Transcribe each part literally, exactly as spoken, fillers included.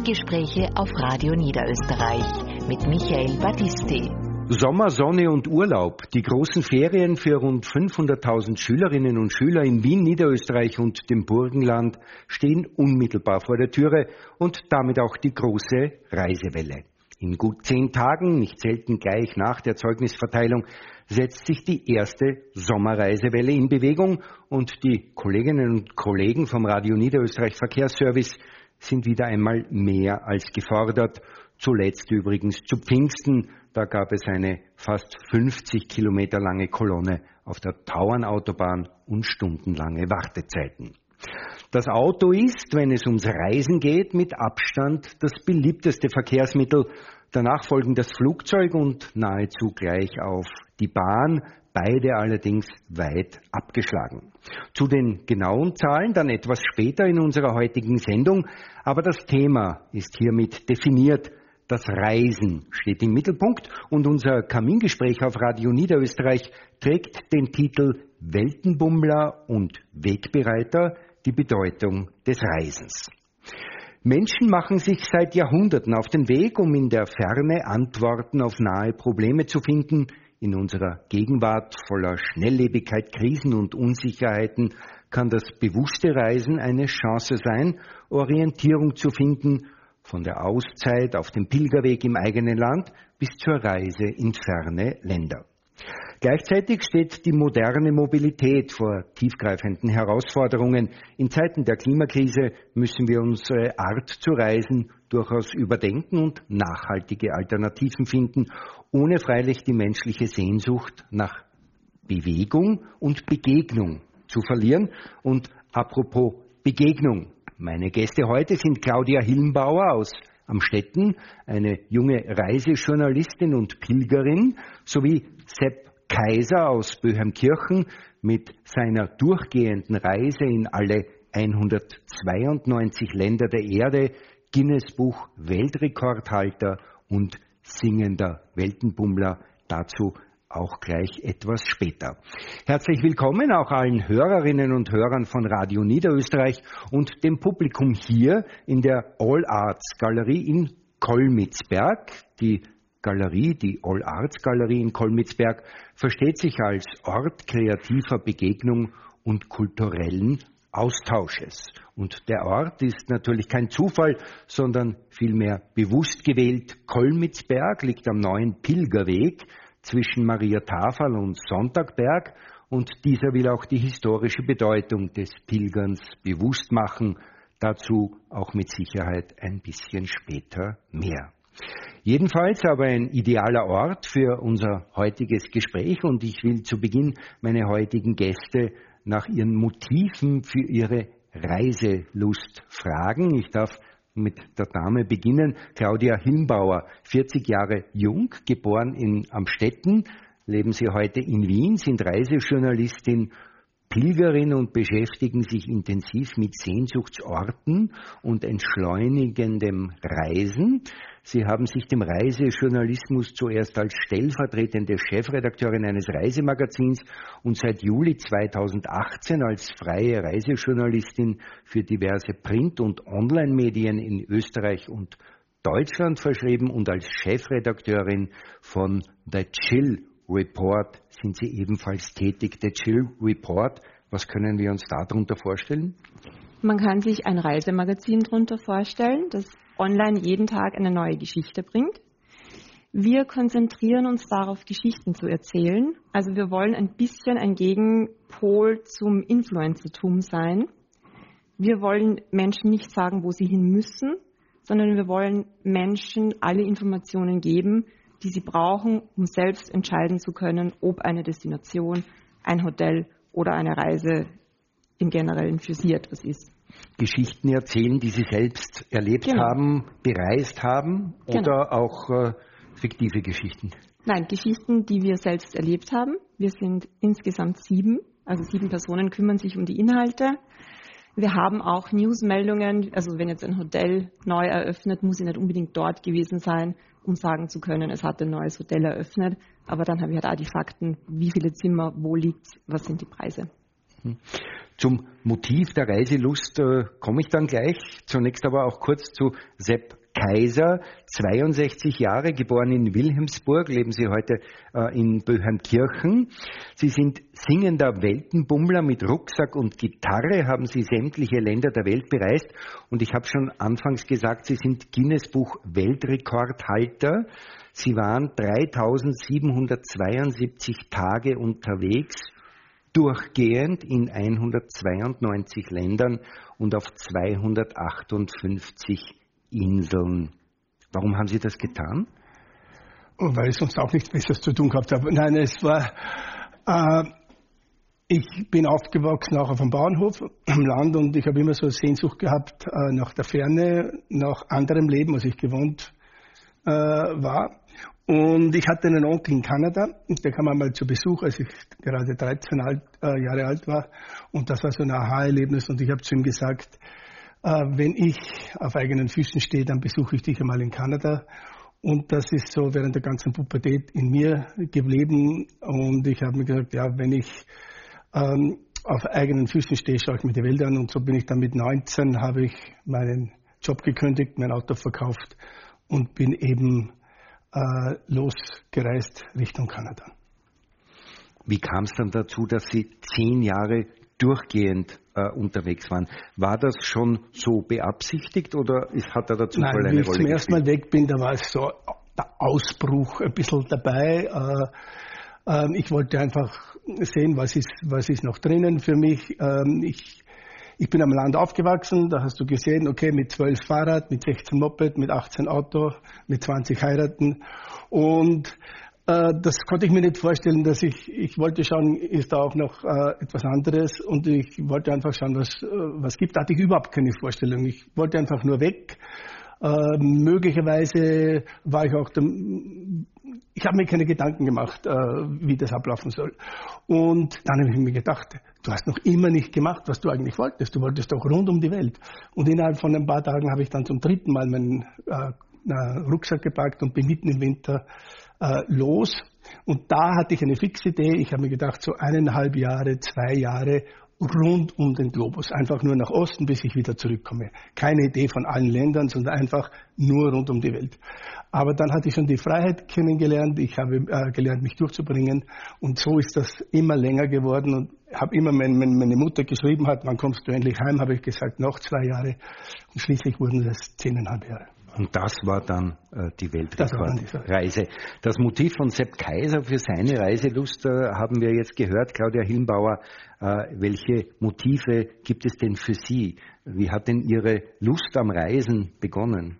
Kamingespräche auf Radio Niederösterreich mit Michael Battisti. Sommer, Sonne und Urlaub. Die großen Ferien für rund fünfhunderttausend Schülerinnen und Schüler in Wien, Niederösterreich und dem Burgenland stehen unmittelbar vor der Türe und damit auch die große Reisewelle. In gut zehn Tagen, nicht selten gleich nach der Zeugnisverteilung, setzt sich die erste Sommerreisewelle in Bewegung und die Kolleginnen und Kollegen vom Radio Niederösterreich Verkehrsservice sind wieder einmal mehr als gefordert. Zuletzt übrigens zu Pfingsten, da gab es eine fast fünfzig Kilometer lange Kolonne auf der Tauernautobahn und stundenlange Wartezeiten. Das Auto ist, wenn es ums Reisen geht, mit Abstand das beliebteste Verkehrsmittel. Danach folgen das Flugzeug und nahezu gleich auf die Bahn, beide allerdings weit abgeschlagen. Zu den genauen Zahlen dann etwas später in unserer heutigen Sendung, aber das Thema ist hiermit definiert. Das Reisen steht im Mittelpunkt und unser Kamingespräch auf Radio Niederösterreich trägt den Titel Weltenbummler und Wegbereiter, die Bedeutung des Reisens. Menschen machen sich seit Jahrhunderten auf den Weg, um in der Ferne Antworten auf nahe Probleme zu finden. In unserer Gegenwart voller Schnelllebigkeit, Krisen und Unsicherheiten kann das bewusste Reisen eine Chance sein, Orientierung zu finden, von der Auszeit auf dem Pilgerweg im eigenen Land bis zur Reise in ferne Länder. Gleichzeitig steht die moderne Mobilität vor tiefgreifenden Herausforderungen. In Zeiten der Klimakrise müssen wir unsere Art zu reisen durchaus überdenken und nachhaltige Alternativen finden, ohne freilich die menschliche Sehnsucht nach Bewegung und Begegnung zu verlieren. Und apropos Begegnung, meine Gäste heute sind Claudia Hilmbauer aus Amstetten, eine junge Reisejournalistin und Pilgerin, sowie Sepp Kaiser aus Böheimkirchen mit seiner durchgehenden Reise in alle hundertzweiundneunzig Länder der Erde, Guinness-Buch Weltrekordhalter und singender Weltenbummler. Dazu auch gleich etwas später. Herzlich willkommen auch allen Hörerinnen und Hörern von Radio Niederösterreich und dem Publikum hier in der All Arts Galerie in Kolmitzberg. Die Galerie, die All Arts Galerie in Kolmitzberg, versteht sich als Ort kreativer Begegnung und kulturellen Austausches. Und der Ort ist natürlich kein Zufall, sondern vielmehr bewusst gewählt. Kolmitzberg liegt am neuen Pilgerweg zwischen Mariatafel und Sonntagberg und dieser will auch die historische Bedeutung des Pilgerns bewusst machen. Dazu auch mit Sicherheit ein bisschen später mehr. Jedenfalls aber ein idealer Ort für unser heutiges Gespräch und ich will zu Beginn meine heutigen Gäste nach ihren Motiven für ihre Reiselust fragen. Ich darf mit der Dame beginnen. Claudia Hilmbauer, vierzig Jahre jung, geboren in Amstetten, leben Sie heute in Wien, sind Reisejournalistin, Pilgerin und beschäftigen sich intensiv mit Sehnsuchtsorten und entschleunigendem Reisen. Sie haben sich dem Reisejournalismus zuerst als stellvertretende Chefredakteurin eines Reisemagazins und seit Juli zweitausendachtzehn als freie Reisejournalistin für diverse Print- und Online-Medien in Österreich und Deutschland verschrieben und als Chefredakteurin von The Chill Report sind Sie ebenfalls tätig. The Chill Report, was können wir uns darunter vorstellen? Man kann sich ein Reisemagazin darunter vorstellen, das online jeden Tag eine neue Geschichte bringt. Wir konzentrieren uns darauf, Geschichten zu erzählen. Also wir wollen ein bisschen ein Gegenpol zum Influencertum sein. Wir wollen Menschen nicht sagen, wo sie hin müssen, sondern wir wollen Menschen alle Informationen geben, die sie brauchen, um selbst entscheiden zu können, ob eine Destination, ein Hotel oder eine Reise im Generellen für sie etwas ist. Geschichten erzählen, die Sie selbst erlebt genau. haben, bereist haben oder genau. auch äh, fiktive Geschichten? Nein, Geschichten, die wir selbst erlebt haben. Wir sind insgesamt sieben, also sieben Personen kümmern sich um die Inhalte. Wir haben auch Newsmeldungen, also wenn jetzt ein Hotel neu eröffnet, muss ich nicht unbedingt dort gewesen sein, um sagen zu können, es hat ein neues Hotel eröffnet. Aber dann habe ich halt auch die Fakten, wie viele Zimmer, wo liegt, was sind die Preise. Zum Motiv der Reiselust äh, komme ich dann gleich. Zunächst aber auch kurz zu Sepp Kaiser, zweiundsechzig Jahre, geboren in Wilhelmsburg, leben Sie heute äh, in Böheimkirchen. Sie sind singender Weltenbummler mit Rucksack und Gitarre, haben Sie sämtliche Länder der Welt bereist. Und ich habe schon anfangs gesagt, Sie sind Guinness-Buch Weltrekordhalter. Sie waren dreitausendsiebenhundertzweiundsiebzig Tage unterwegs, durchgehend in hundertzweiundneunzig Ländern und auf zweihundertachtundfünfzig Inseln. Warum haben Sie das getan? Oh, weil ich sonst auch nichts Besseres zu tun gehabt habe. Nein, es war, äh, ich bin aufgewachsen auch auf dem Bauernhof am Land und ich habe immer so Sehnsucht gehabt äh, nach der Ferne, nach anderem Leben, als ich gewohnt äh, war. Und ich hatte einen Onkel in Kanada, der kam einmal zu Besuch, als ich gerade dreizehn alt, äh, Jahre alt war. Und das war so ein Aha-Erlebnis und ich habe zu ihm gesagt, äh, wenn ich auf eigenen Füßen stehe, dann besuche ich dich einmal in Kanada. Und das ist so während der ganzen Pubertät in mir geblieben. Und ich habe mir gesagt, ja, wenn ich ähm, auf eigenen Füßen stehe, schaue ich mir die Welt an. Und so bin ich dann mit neunzehn, habe ich meinen Job gekündigt, mein Auto verkauft und bin eben äh, losgereist Richtung Kanada. Wie kam es dann dazu, dass Sie zehn Jahre durchgehend äh, unterwegs waren? War das schon so beabsichtigt oder ist, hat er dazu Nein, eine Rolle Rolle gespielt? Als ich zum ersten Mal weg bin, da war es so der Ausbruch ein bisschen dabei. Äh, äh, ich wollte einfach sehen, was ist, was ist noch drinnen für mich. Ähm, ich, ich bin am Land aufgewachsen, da hast du gesehen, okay, mit zwölf Fahrrad, mit sechzehn Moped, mit achtzehn Auto, mit zwanzig heiraten. Und äh, das konnte ich mir nicht vorstellen, dass ich, ich wollte schauen, ist da auch noch äh, etwas anderes und ich wollte einfach schauen, was äh, was gibt. Da hatte ich überhaupt keine Vorstellung. Ich wollte einfach nur weg. Äh, möglicherweise war ich auch, der, ich habe mir keine Gedanken gemacht, äh, wie das ablaufen soll. Und dann habe ich mir gedacht, du hast noch immer nicht gemacht, was du eigentlich wolltest. Du wolltest doch rund um die Welt. Und innerhalb von ein paar Tagen habe ich dann zum dritten Mal meinen äh, Rucksack gepackt und bin mitten im Winter äh, los. Und da hatte ich eine fixe Idee. Ich habe mir gedacht, so eineinhalb Jahre, zwei Jahre rund um den Globus. Einfach nur nach Osten, bis ich wieder zurückkomme. Keine Idee von allen Ländern, sondern einfach nur rund um die Welt. Aber dann hatte ich schon die Freiheit kennengelernt. Ich habe äh, gelernt, mich durchzubringen. Und so ist das immer länger geworden. Und habe immer, wenn meine Mutter geschrieben hat, wann kommst du endlich heim, habe ich gesagt, noch zwei Jahre. Und schließlich wurden das zehneinhalb Jahre. Und das war dann äh, die Weltrekordreise. Das Motiv von Sepp Kaiser für seine Reiselust äh, haben wir jetzt gehört. Claudia Hillenbauer, äh, welche Motive gibt es denn für Sie? Wie hat denn Ihre Lust am Reisen begonnen?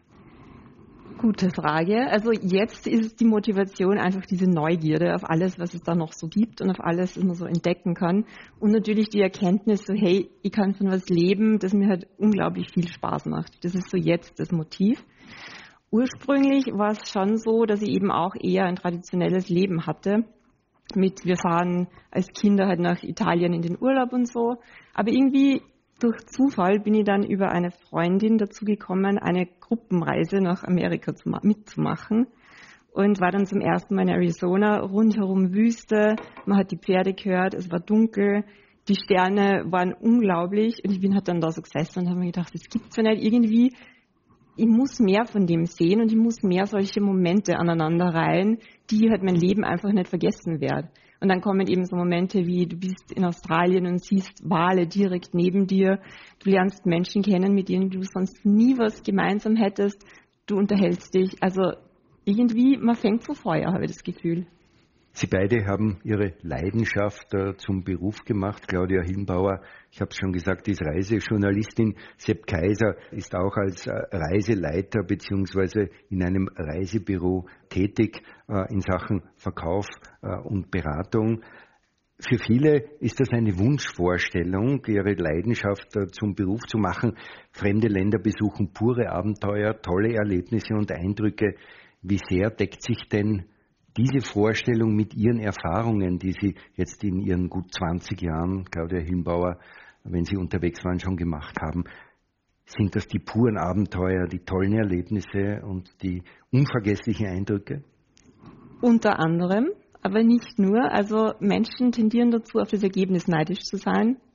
Gute Frage. Also jetzt ist die Motivation einfach diese Neugierde auf alles, was es da noch so gibt und auf alles, was man so entdecken kann. Und natürlich die Erkenntnis, so hey, ich kann von was leben, das mir halt unglaublich viel Spaß macht. Das ist so jetzt das Motiv. Ursprünglich war es schon so, dass ich eben auch eher ein traditionelles Leben hatte. Mit, wir fahren als Kinder halt nach Italien in den Urlaub und so. Aber irgendwie durch Zufall bin ich dann über eine Freundin dazu gekommen, eine Gruppenreise nach Amerika zu, mitzumachen. Und war dann zum ersten Mal in Arizona, rundherum Wüste. Man hat die Pferde gehört, es war dunkel. Die Sterne waren unglaublich. Und ich bin halt dann da so gesessen und habe mir gedacht, das gibt's ja nicht irgendwie. Ich muss mehr von dem sehen und ich muss mehr solche Momente aneinanderreihen, die halt mein Leben einfach nicht vergessen werde. Und dann kommen eben so Momente wie, du bist in Australien und siehst Wale direkt neben dir. Du lernst Menschen kennen, mit denen du sonst nie was gemeinsam hättest. Du unterhältst dich. Also irgendwie, man fängt so Feuer, habe ich das Gefühl. Sie beide haben Ihre Leidenschaft äh, zum Beruf gemacht. Claudia Hillenbauer, ich habe es schon gesagt, ist Reisejournalistin. Sepp Kaiser ist auch als äh, Reiseleiter beziehungsweise in einem Reisebüro tätig äh, in Sachen Verkauf äh, und Beratung. Für viele ist das eine Wunschvorstellung, ihre Leidenschaft äh, zum Beruf zu machen. Fremde Länder besuchen, pure Abenteuer, tolle Erlebnisse und Eindrücke. Wie sehr deckt sich denn diese Vorstellung mit Ihren Erfahrungen, die Sie jetzt in Ihren gut zwanzig Jahren, Claudia Hillenbauer, wenn Sie unterwegs waren, schon gemacht haben? Sind das die puren Abenteuer, die tollen Erlebnisse und die unvergesslichen Eindrücke? Unter anderem, aber nicht nur. Also Menschen tendieren dazu, auf das Ergebnis neidisch zu sein.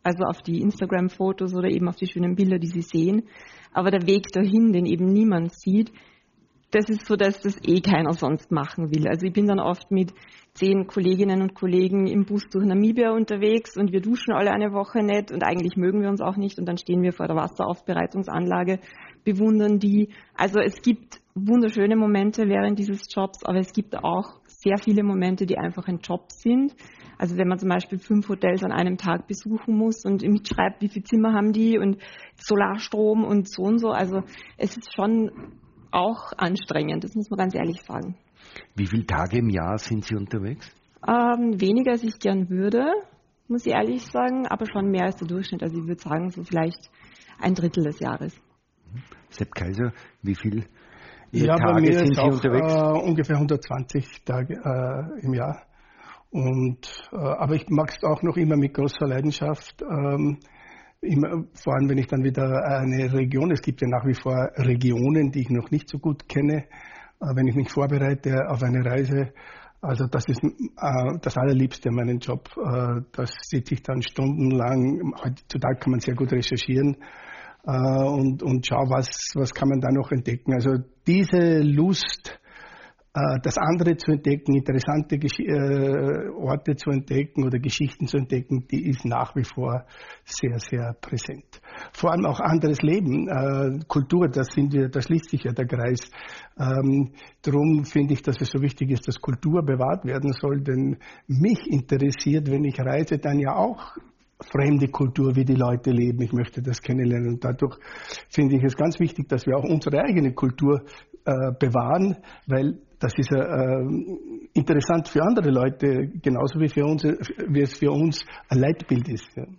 also auf die Instagram-Fotos oder eben auf die schönen Bilder, die sie sehen. Aber der Weg dahin, den eben niemand sieht, das ist so, dass das eh keiner sonst machen will. Also ich bin dann oft mit zehn Kolleginnen und Kollegen im Bus durch Namibia unterwegs und wir duschen alle eine Woche nicht und eigentlich mögen wir uns auch nicht und dann stehen wir vor der Wasseraufbereitungsanlage, bewundern die. Also es gibt wunderschöne Momente während dieses Jobs, aber es gibt auch sehr viele Momente, die einfach ein Job sind. Also wenn man zum Beispiel fünf Hotels an einem Tag besuchen muss und mitschreibt, wie viele Zimmer haben die und Solarstrom und so und so. Also es ist schon auch anstrengend, das muss man ganz ehrlich sagen. Wie viele Tage im Jahr sind Sie unterwegs? Ähm, weniger, als ich gern würde, muss ich ehrlich sagen, aber schon mehr als der Durchschnitt. Also ich würde sagen, so vielleicht ein Drittel des Jahres. Sepp Kaiser, wie viele ja, Tage bei mir sind ist Sie auch, unterwegs? Äh, ungefähr hundertzwanzig Tage äh, im Jahr. Und, äh, aber ich mag es auch noch immer mit großer Leidenschaft. Ähm, Immer, vor allem, wenn ich dann wieder eine Region, es gibt ja nach wie vor Regionen, die ich noch nicht so gut kenne, wenn ich mich vorbereite auf eine Reise. Also das ist äh, das Allerliebste an meinem Job. Äh, das sitze ich dann stundenlang, heutzutage kann man sehr gut recherchieren äh, und, und schaue, was, was kann man da noch entdecken. Also diese Lust, das andere zu entdecken, interessante Gesch- äh, Orte zu entdecken oder Geschichten zu entdecken, die ist nach wie vor sehr, sehr präsent. Vor allem auch anderes Leben, äh, Kultur, das, sind wir, das schließt sich ja der Kreis. Ähm, darum finde ich, dass es so wichtig ist, dass Kultur bewahrt werden soll, denn mich interessiert, wenn ich reise, dann ja auch fremde Kultur, wie die Leute leben. Ich möchte das kennenlernen und dadurch finde ich es ganz wichtig, dass wir auch unsere eigene Kultur äh, bewahren, weil das ist äh, interessant für andere Leute, genauso wie, für uns, wie es für uns ein Leitbild ist. Ja.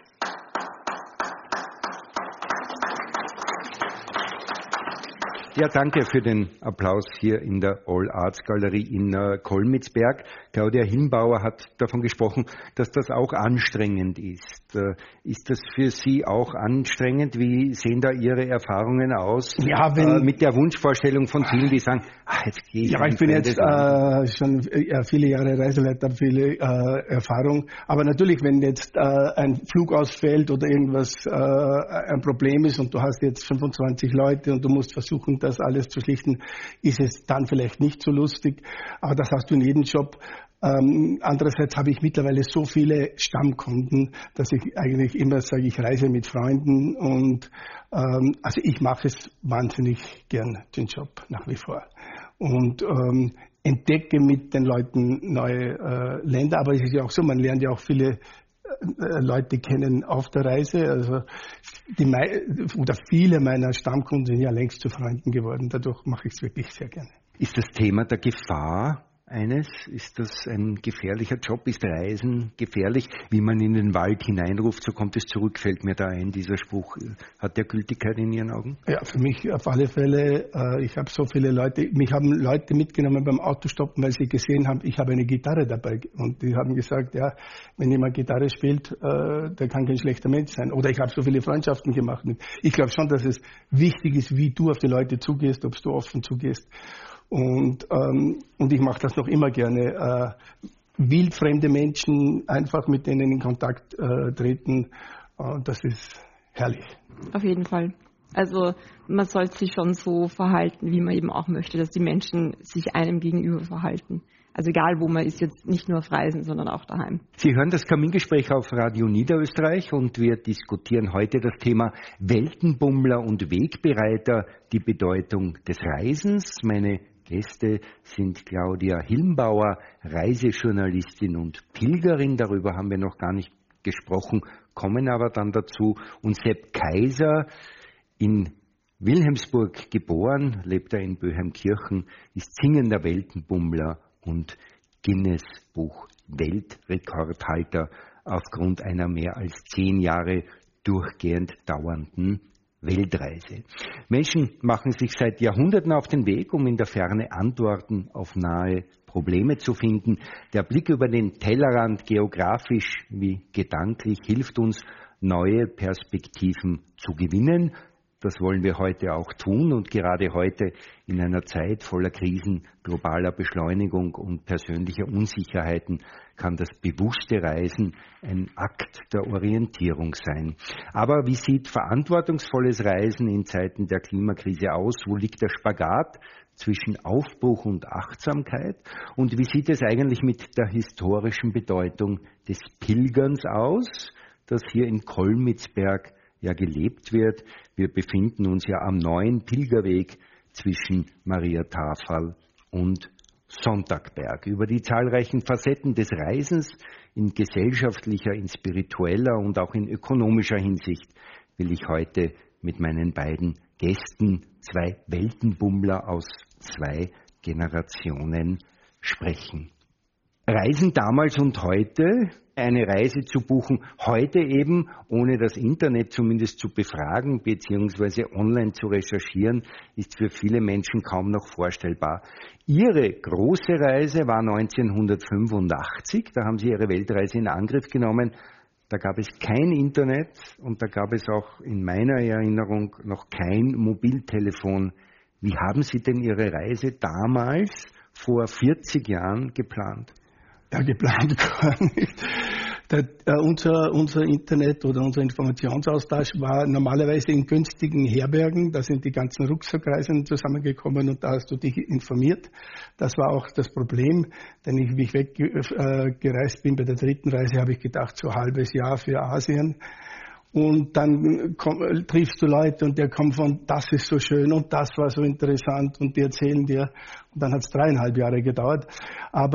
Ja, danke für den Applaus hier in der All Arts Galerie in äh, Kolmitzberg. Claudia Hilmbauer hat davon gesprochen, dass das auch anstrengend ist. Äh, ist das für Sie auch anstrengend? Wie sehen da Ihre Erfahrungen aus? Ja, wenn, äh, mit der Wunschvorstellung von vielen, die sagen, ach, jetzt gehe ich. Ja, ich bin jetzt äh, schon äh, viele Jahre Reiseleiter, viele äh, Erfahrung. Aber natürlich, wenn jetzt äh, ein Flug ausfällt oder irgendwas äh, ein Problem ist und du hast jetzt fünfundzwanzig Leute und du musst versuchen, das alles zu schlichten, ist es dann vielleicht nicht so lustig. Aber das hast du in jedem Job. Ähm, andererseits habe ich mittlerweile so viele Stammkunden, dass ich eigentlich immer sage, ich reise mit Freunden und ähm, also ich mache es wahnsinnig gern, den Job nach wie vor. Und ähm, entdecke mit den Leuten neue äh, Länder, aber es ist ja auch so, man lernt ja auch viele Leute kennen auf der Reise. Also die oder viele meiner Stammkunden sind ja längst zu Freunden geworden. Dadurch mache ich es wirklich sehr gerne. Ist das Thema der Gefahr eines? Ist das ein gefährlicher Job? Ist Reisen gefährlich? Wie man in den Wald hineinruft, so kommt es zurück, fällt mir da ein. Dieser Spruch, hat der Gültigkeit in Ihren Augen? Ja, für mich auf alle Fälle. Äh, ich habe so viele Leute, mich haben Leute mitgenommen beim Autostoppen, weil sie gesehen haben, ich habe eine Gitarre dabei. Und die haben gesagt, ja, wenn jemand Gitarre spielt, äh, der kann kein schlechter Mensch sein. Oder ich habe so viele Freundschaften gemacht. Ich glaube schon, dass es wichtig ist, wie du auf die Leute zugehst, ob du offen zugehst. Und, ähm, und ich mache das noch immer gerne. Äh, wildfremde Menschen, einfach mit denen in Kontakt äh, treten, äh, das ist herrlich. Auf jeden Fall. Also man sollte sich schon so verhalten, wie man eben auch möchte, dass die Menschen sich einem gegenüber verhalten. Also egal, wo man ist, jetzt nicht nur auf Reisen, sondern auch daheim. Sie hören das Kamingespräch auf Radio Niederösterreich und wir diskutieren heute das Thema Weltenbummler und Wegbereiter, die Bedeutung des Reisens. Meine Gäste sind Claudia Hilmbauer, Reisejournalistin und Pilgerin. Darüber haben wir noch gar nicht gesprochen, kommen aber dann dazu. Und Sepp Kaiser, in Wilhelmsburg geboren, lebt er in Böheimkirchen, ist singender Weltenbummler und Guinness-Buch Weltrekordhalter aufgrund einer mehr als zehn Jahre durchgehend dauernden Weltreise. Menschen machen sich seit Jahrhunderten auf den Weg, um in der Ferne Antworten auf nahe Probleme zu finden. Der Blick über den Tellerrand, geografisch wie gedanklich, hilft uns, neue Perspektiven zu gewinnen. das wollen wir heute auch tun. Und gerade heute in einer Zeit voller Krisen, globaler Beschleunigung und persönlicher Unsicherheiten kann das bewusste Reisen ein Akt der Orientierung sein. Aber wie sieht verantwortungsvolles Reisen in Zeiten der Klimakrise aus? Wo liegt der Spagat zwischen Aufbruch und Achtsamkeit? Und wie sieht es eigentlich mit der historischen Bedeutung des Pilgerns aus, das hier in Kolmitzberg ja gelebt wird? Wir befinden uns ja am neuen Pilgerweg zwischen Mariatafel und Sonntagberg. Über die zahlreichen Facetten des Reisens in gesellschaftlicher, in spiritueller und auch in ökonomischer Hinsicht will ich heute mit meinen beiden Gästen, zwei Weltenbummler aus zwei Generationen, sprechen. Reisen damals und heute, eine Reise zu buchen, heute eben, ohne das Internet zumindest zu befragen bzw. online zu recherchieren, ist für viele Menschen kaum noch vorstellbar. Ihre große Reise war neunzehnhundertfünfundachtzig, da haben Sie Ihre Weltreise in Angriff genommen. Da gab es kein Internet und da gab es auch in meiner Erinnerung noch kein Mobiltelefon. Wie haben Sie denn Ihre Reise damals vor vierzig Jahren geplant? Ja, geplant gar nicht. Der, äh, unser, unser Internet oder unser Informationsaustausch war normalerweise in günstigen Herbergen. Da sind die ganzen Rucksackreisenden zusammengekommen und da hast du dich informiert. Das war auch das Problem, denn ich, wie ich weggereist äh, bin bei der dritten Reise, habe ich gedacht, so ein halbes Jahr für Asien. Und dann komm, triffst du Leute und der kommt von, das ist so schön und das war so interessant und die erzählen dir. Und dann hat es dreieinhalb Jahre gedauert. Aber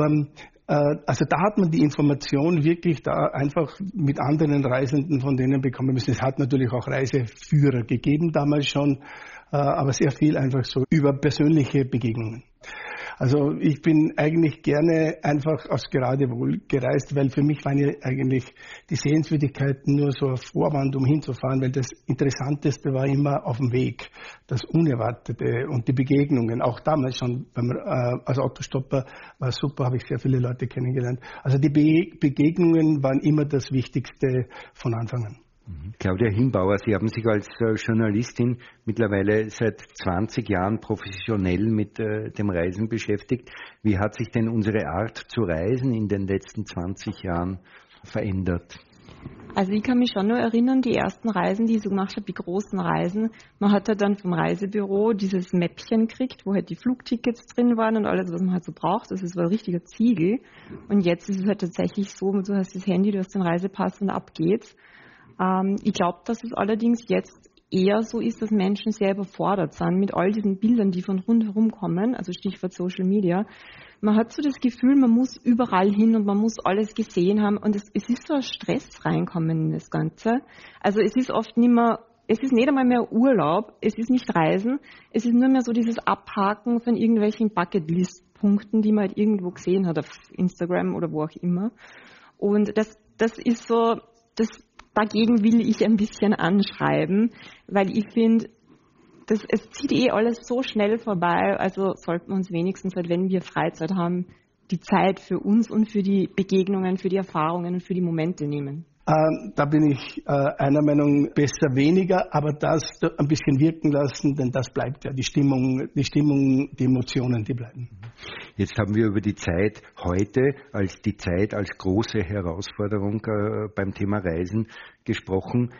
Also da hat man die Information wirklich da einfach mit anderen Reisenden von denen bekommen müssen. Es hat natürlich auch Reiseführer gegeben damals schon, aber sehr viel einfach so über persönliche Begegnungen. Also ich bin eigentlich gerne einfach aufs Geratewohl gereist, weil für mich waren ja eigentlich die Sehenswürdigkeiten nur so ein Vorwand, um hinzufahren, weil das Interessanteste war immer auf dem Weg, das Unerwartete und die Begegnungen. Auch damals schon beim, äh, als Autostopper war super, habe ich sehr viele Leute kennengelernt. Also die Be- Begegnungen waren immer das Wichtigste von Anfang an. Claudia Himbauer, Sie haben sich als Journalistin mittlerweile seit zwanzig Jahren professionell mit äh, dem Reisen beschäftigt. Wie hat sich denn unsere Art zu reisen in den letzten zwanzig Jahren verändert? Also ich kann mich schon nur erinnern, die ersten Reisen, die ich so gemacht habe, die großen Reisen, man hat halt dann vom Reisebüro dieses Mäppchen gekriegt, wo halt die Flugtickets drin waren und alles, was man halt so braucht. Das ist so ein richtiger Ziegel. Und jetzt ist es halt tatsächlich so, du hast das Handy, du hast den Reisepass und ab geht's. Ähm, ich glaube, dass es allerdings jetzt eher so ist, dass Menschen sehr überfordert sind mit all diesen Bildern, die von rundherum kommen, also Stichwort Social Media. Man hat so das Gefühl, man muss überall hin und man muss alles gesehen haben und es, es ist so ein Stress reinkommen in das Ganze. Also es ist oft nicht mehr, es ist nicht einmal mehr Urlaub, es ist nicht Reisen, es ist nur mehr so dieses Abhaken von irgendwelchen Bucketlist-Punkten, die man halt irgendwo gesehen hat auf Instagram oder wo auch immer. Und das, das ist so, das dagegen will ich ein bisschen anschreiben, weil ich finde, das, es zieht eh alles so schnell vorbei, also sollten wir uns wenigstens, halt, wenn wir Freizeit haben, die Zeit für uns und für die Begegnungen, für die Erfahrungen und für die Momente nehmen. Ähm, da bin ich äh, einer Meinung, besser weniger, aber das ein bisschen wirken lassen, denn das bleibt ja, die Stimmung, die Stimmung, die Emotionen, die bleiben. Jetzt haben wir über die Zeit heute als die Zeit als große Herausforderung äh, beim Thema Reisen gesprochen.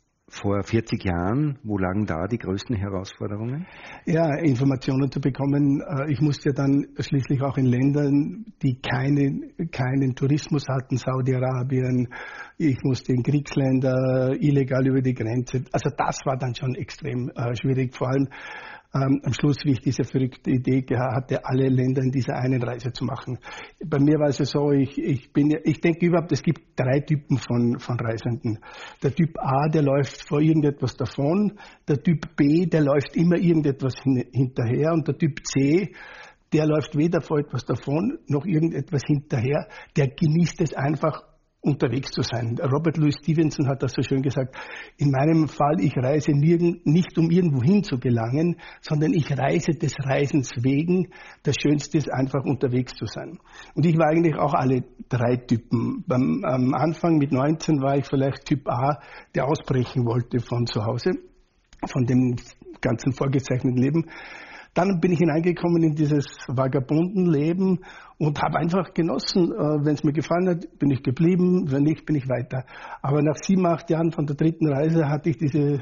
Vor vierzig Jahren, wo lagen da die größten Herausforderungen? Ja, Informationen zu bekommen. Ich musste ja dann schließlich auch in Ländern, die keine, keinen Tourismus hatten, Saudi-Arabien, ich musste in Kriegsländer illegal über die Grenze. Also das war dann schon extrem äh, schwierig, vor allem Ähm, am Schluss, wie ich diese verrückte Idee hatte, alle Länder in dieser einen Reise zu machen. Bei mir war es ja so, ich, ich bin, ich denke überhaupt, es gibt drei Typen von, von Reisenden. Der Typ A, der läuft vor irgendetwas davon. Der Typ B, der läuft immer irgendetwas hin, hinterher. Und der Typ C, der läuft weder vor etwas davon, noch irgendetwas hinterher. Der genießt es einfach, unterwegs zu sein. Robert Louis Stevenson hat das so schön gesagt. In meinem Fall, ich reise nirgend, nicht um irgendwo hin zu gelangen, sondern ich reise des Reisens wegen. Das Schönste ist einfach, unterwegs zu sein. Und ich war eigentlich auch alle drei Typen. Beim, am Anfang mit neunzehn war ich vielleicht Typ A, der ausbrechen wollte von zu Hause. von dem ganzen vorgezeichneten Leben. Dann bin ich hineingekommen in dieses Vagabundenleben und habe einfach genossen. Wenn es mir gefallen hat, bin ich geblieben, wenn nicht, bin ich weiter. Aber nach sieben, acht Jahren von der dritten Reise hatte ich diese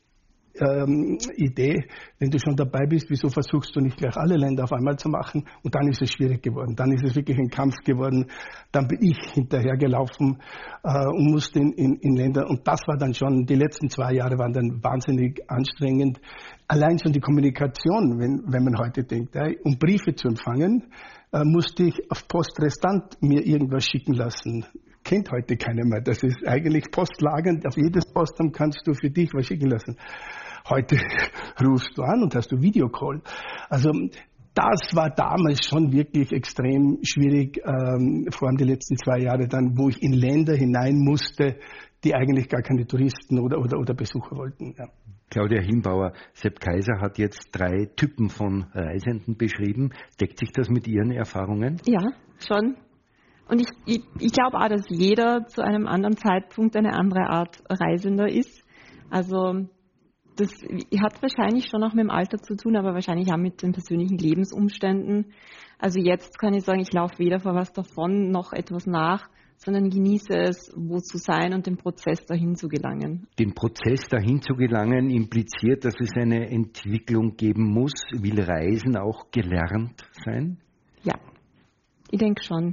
ähm, Idee, wenn du schon dabei bist, wieso versuchst du nicht gleich alle Länder auf einmal zu machen? Und dann ist es schwierig geworden. Dann ist es wirklich ein Kampf geworden. Dann bin ich hinterhergelaufen äh, und musste in, in, in Länder. Und das war dann schon, die letzten zwei Jahre waren dann wahnsinnig anstrengend. Allein schon die Kommunikation, wenn, wenn man heute denkt, ja, um Briefe zu empfangen, äh, musste ich auf Postrestant mir irgendwas schicken lassen. Kennt heute keiner mehr. Das ist eigentlich postlagernd. Auf jedes Postamt kannst du für dich was schicken lassen. Heute rufst du an und hast du Videocall. Also das war damals schon wirklich extrem schwierig, ähm, vor allem die letzten zwei Jahre dann, wo ich in Länder hinein musste, die eigentlich gar keine Touristen oder, oder, oder Besucher wollten. Ja. Claudia Himbauer, Sepp Kaiser hat jetzt drei Typen von Reisenden beschrieben. Deckt sich das mit Ihren Erfahrungen? Ja, schon. Und ich, ich, ich glaube auch, dass jeder zu einem anderen Zeitpunkt eine andere Art Reisender ist. Also das hat wahrscheinlich schon auch mit dem Alter zu tun, aber wahrscheinlich auch mit den persönlichen Lebensumständen. Also jetzt kann ich sagen, ich laufe weder vor was davon noch etwas nach, sondern genieße es, wo zu sein und den Prozess dahin zu gelangen. Den Prozess dahin zu gelangen impliziert, dass es eine Entwicklung geben muss. Will Reisen auch gelernt sein? Ja, ich denke schon.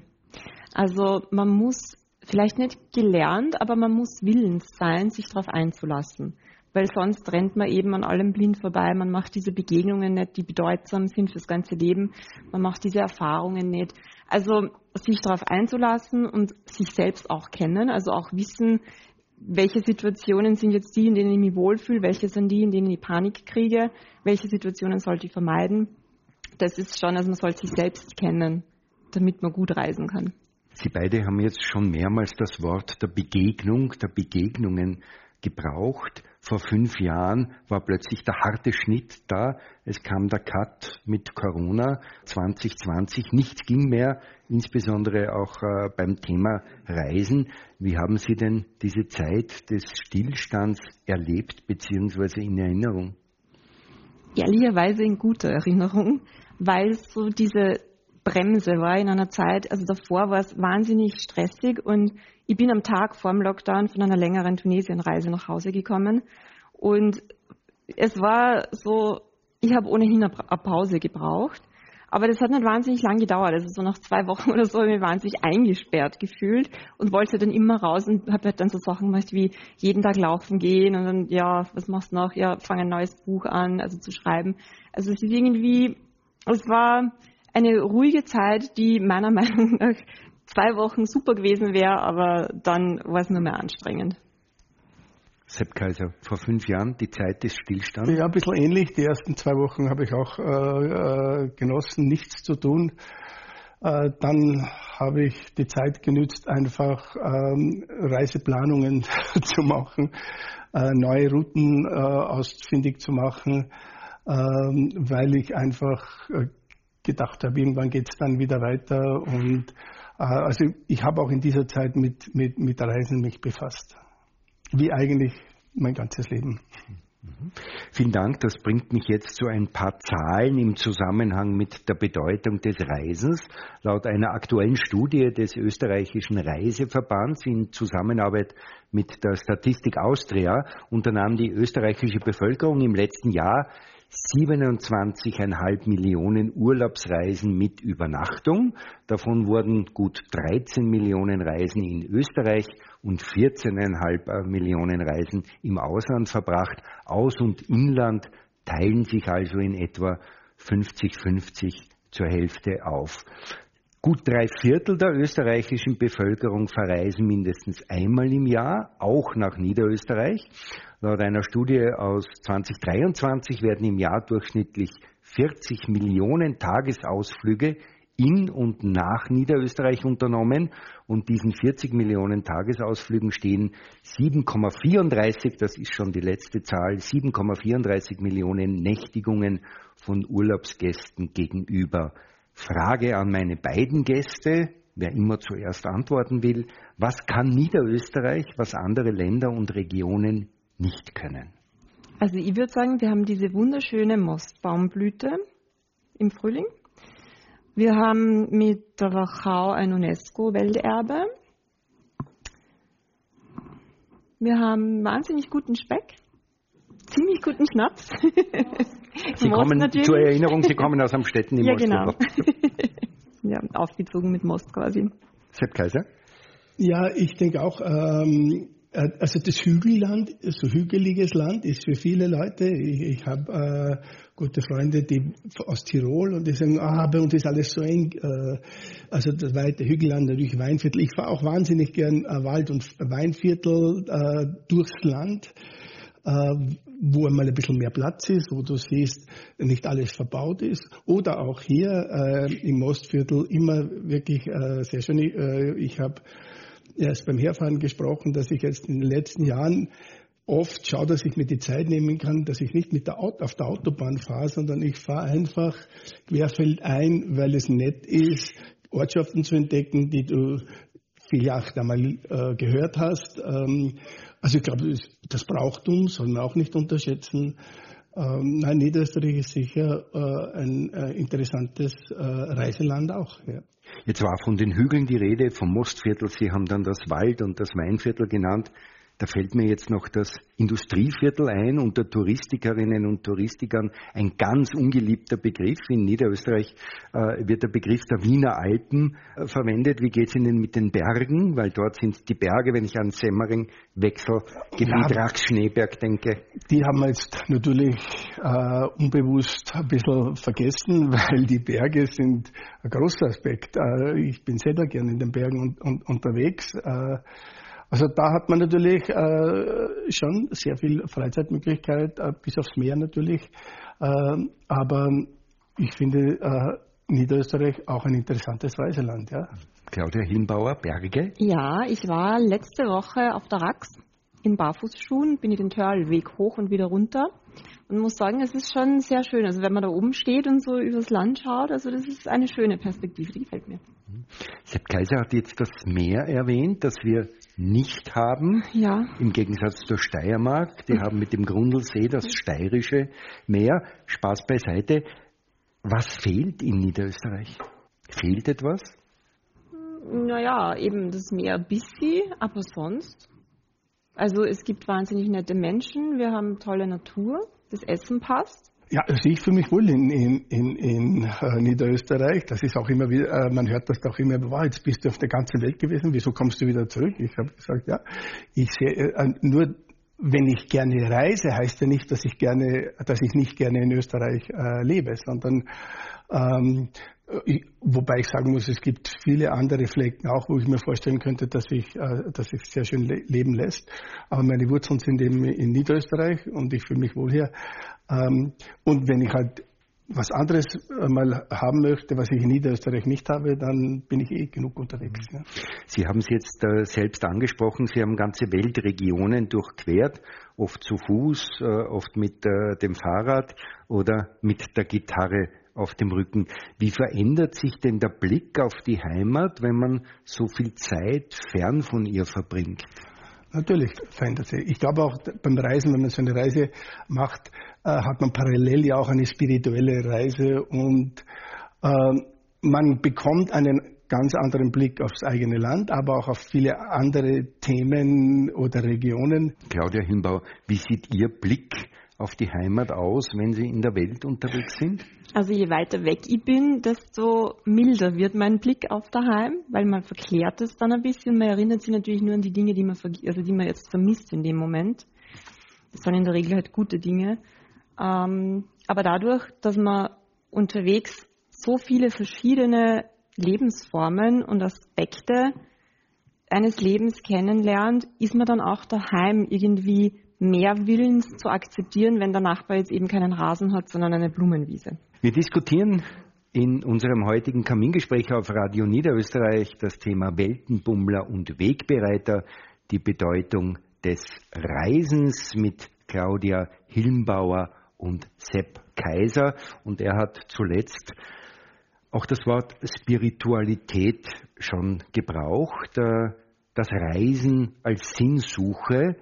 Also man muss vielleicht nicht gelernt, aber man muss willens sein, sich darauf einzulassen. Weil sonst rennt man eben an allem blind vorbei. Man macht diese Begegnungen nicht, die bedeutsam sind fürs ganze Leben. Man macht diese Erfahrungen nicht. Also sich darauf einzulassen und sich selbst auch kennen, also auch wissen, welche Situationen sind jetzt die, in denen ich mich wohlfühle, welche sind die, in denen ich Panik kriege, welche Situationen sollte ich vermeiden. Das ist schon, also man sollte sich selbst kennen, damit man gut reisen kann. Sie beide haben jetzt schon mehrmals das Wort der Begegnung, der Begegnungen gebraucht. Vor fünf Jahren war plötzlich der harte Schnitt da. Es kam der Cut mit Corona zwanzig zwanzig. Nichts ging mehr, insbesondere auch äh, beim Thema Reisen. Wie haben Sie denn diese Zeit des Stillstands erlebt bzw. in Erinnerung? Ehrlicherweise in guter Erinnerung, weil es so diese Bremse war in einer Zeit, also davor war es wahnsinnig stressig und ich bin am Tag vor dem Lockdown von einer längeren Tunesienreise nach Hause gekommen und es war so, ich habe ohnehin eine Pause gebraucht, aber das hat nicht wahnsinnig lang gedauert, also so nach zwei Wochen oder so habe ich mich wahnsinnig eingesperrt gefühlt und wollte dann immer raus und habe halt dann so Sachen gemacht wie jeden Tag laufen gehen und dann, ja, was machst du noch? Ja, fang ein neues Buch an, also zu schreiben. Also es ist irgendwie, es war eine ruhige Zeit, die meiner Meinung nach zwei Wochen super gewesen wäre, aber dann war es nur mehr anstrengend. Sepp Kaiser, vor fünf Jahren die Zeit des Stillstands? Ja, ein bisschen ähnlich. Die ersten zwei Wochen habe ich auch äh, genossen, nichts zu tun. Äh, dann habe ich die Zeit genützt, einfach ähm, Reiseplanungen zu machen, äh, neue Routen äh, ausfindig zu machen, äh, weil ich einfach äh, gedacht habe, irgendwann geht es dann wieder weiter. Und äh, also ich habe auch in dieser Zeit mit, mit, mit Reisen mich befasst. Wie eigentlich mein ganzes Leben. Mhm. Vielen Dank. Das bringt mich jetzt zu ein paar Zahlen im Zusammenhang mit der Bedeutung des Reisens. Laut einer aktuellen Studie des österreichischen Reiseverbands in Zusammenarbeit mit der Statistik Austria unternahm die österreichische Bevölkerung im letzten Jahr siebenundzwanzig Komma fünf Millionen Urlaubsreisen mit Übernachtung. Davon wurden gut dreizehn Millionen Reisen in Österreich und vierzehn Komma fünf Millionen Reisen im Ausland verbracht. Aus- und Inland teilen sich also in etwa fünfzig fünfzig zur Hälfte auf. Gut drei Viertel der österreichischen Bevölkerung verreisen mindestens einmal im Jahr, auch nach Niederösterreich. Laut einer Studie aus zwanzig dreiundzwanzig werden im Jahr durchschnittlich vierzig Millionen Tagesausflüge in und nach Niederösterreich unternommen. Und diesen vierzig Millionen Tagesausflügen stehen sieben Komma vierunddreißig, das ist schon die letzte Zahl, sieben Komma vierunddreißig Millionen Nächtigungen von Urlaubsgästen gegenüber. Frage an meine beiden Gäste, wer immer zuerst antworten will: Was kann Niederösterreich, was andere Länder und Regionen nicht können? Also ich würde sagen, wir haben diese wunderschöne Mostbaumblüte im Frühling. Wir haben mit der Wachau ein UNESCO-Welterbe. Wir haben wahnsinnig guten Speck, ziemlich guten Schnaps. Sie kommen, natürlich. Zur Erinnerung, Sie kommen aus Amstetten im Ja, Mostviertel. genau. Ja, aufgezogen mit Most quasi. Sepp Kaiser? Ja, ich denke auch, ähm, also das Hügelland, so hügeliges Land ist für viele Leute, ich, ich habe äh, gute Freunde die aus Tirol und die sagen, ah, bei uns ist alles so eng, äh, also das weite Hügelland, natürlich Weinviertel. Ich fahre auch wahnsinnig gern äh, Wald- und Weinviertel äh, durchs Land, äh, wo einmal ein bisschen mehr Platz ist, wo du siehst, nicht alles verbaut ist. Oder auch hier äh, im Mostviertel immer wirklich äh, sehr schön. Äh, ich habe erst beim Herfahren gesprochen, dass ich jetzt in den letzten Jahren oft schaue, dass ich mir die Zeit nehmen kann, dass ich nicht mit der Auto, auf der Autobahn fahre, sondern ich fahre einfach querfeldein, weil es nett ist, Ortschaften zu entdecken, die du vielleicht einmal äh, gehört hast. Ähm, also ich glaube, das Brauchtum soll man auch nicht unterschätzen. Ähm, nein, Niederösterreich ist sicher äh, ein äh, interessantes äh, Reiseland auch. Ja. Jetzt war von den Hügeln die Rede, vom Mostviertel. Sie haben dann das Wald- und das Weinviertel genannt. Da fällt mir jetzt noch das Industrieviertel ein, unter Touristikerinnen und Touristikern ein ganz ungeliebter Begriff. In Niederösterreich äh, wird der Begriff der Wiener Alpen äh, verwendet. Wie geht es Ihnen mit den Bergen? Weil dort sind die Berge, wenn ich an Semmering wechsel, Gebiet ja, Rax-Schneeberg denke. Die haben wir jetzt natürlich äh, unbewusst ein bisschen vergessen, weil die Berge sind ein großer Aspekt. Äh, ich bin selber gern in den Bergen und, und, unterwegs. Äh, Also da hat man natürlich äh, schon sehr viel Freizeitmöglichkeit, äh, bis aufs Meer natürlich. Äh, aber ich finde äh, Niederösterreich auch ein interessantes Reiseland. Ja. Claudia Hilmbauer, Berge? Ja, ich war letzte Woche auf der Rax in Barfußschuhen, bin ich den Törlweg hoch und wieder runter und muss sagen, es ist schon sehr schön. Also wenn man da oben steht und so übers Land schaut, also das ist eine schöne Perspektive, die gefällt mir. Sepp Kaiser hat jetzt das Meer erwähnt, das wir nicht haben, ja. Im Gegensatz zur Steiermark. Die haben mit dem Grundlsee das steirische Meer. Spaß beiseite. Was fehlt in Niederösterreich? Fehlt etwas? Naja, eben das Meer ein bisschen, aber sonst. Also es gibt wahnsinnig nette Menschen, wir haben tolle Natur, das Essen passt. Ja, also ich fühle mich wohl in, in, in, in äh, Niederösterreich. Das ist auch immer wieder, äh, man hört das auch immer, wow, jetzt bist du auf der ganzen Welt gewesen, wieso kommst du wieder zurück? Ich habe gesagt, ja, ich sehe, äh, nur wenn ich gerne reise, heißt ja nicht, dass ich gerne, dass ich nicht gerne in Österreich äh, lebe, sondern ähm, ich, wobei ich sagen muss, es gibt viele andere Flecken auch, wo ich mir vorstellen könnte, dass ich, äh, dass sich sehr schön le- leben lässt. Aber meine Wurzeln sind eben in Niederösterreich und ich fühle mich wohl hier. Ähm, und wenn ich halt was anderes mal haben möchte, was ich in Niederösterreich nicht habe, dann bin ich eh genug unterwegs. Ja. Sie haben es jetzt äh, selbst angesprochen, Sie haben ganze Weltregionen durchquert, oft zu Fuß, äh, oft mit äh, dem Fahrrad oder mit der Gitarre auf dem Rücken. Wie verändert sich denn der Blick auf die Heimat, wenn man so viel Zeit fern von ihr verbringt? Natürlich verändert sich. Ich glaube auch beim Reisen, wenn man so eine Reise macht, äh, hat man parallel ja auch eine spirituelle Reise und äh, man bekommt einen ganz anderen Blick aufs eigene Land, aber auch auf viele andere Themen oder Regionen. Claudia Hilmbauer, wie sieht Ihr Blick auf die Heimat aus, wenn Sie in der Welt unterwegs sind? Also je weiter weg ich bin, desto milder wird mein Blick auf daheim, weil man verklärt es dann ein bisschen. Man erinnert sich natürlich nur an die Dinge, die man, verg- also die man jetzt vermisst in dem Moment. Das sind in der Regel halt gute Dinge. Ähm, aber dadurch, dass man unterwegs so viele verschiedene Lebensformen und Aspekte eines Lebens kennenlernt, ist man dann auch daheim irgendwie mehr willens zu akzeptieren, wenn der Nachbar jetzt eben keinen Rasen hat, sondern eine Blumenwiese. Wir diskutieren in unserem heutigen Kamingespräch auf Radio Niederösterreich das Thema Weltenbummler und Wegbereiter, die Bedeutung des Reisens mit Claudia Hilmbauer und Sepp Kaiser. Und er hat zuletzt auch das Wort Spiritualität schon gebraucht, das Reisen als Sinnsuche.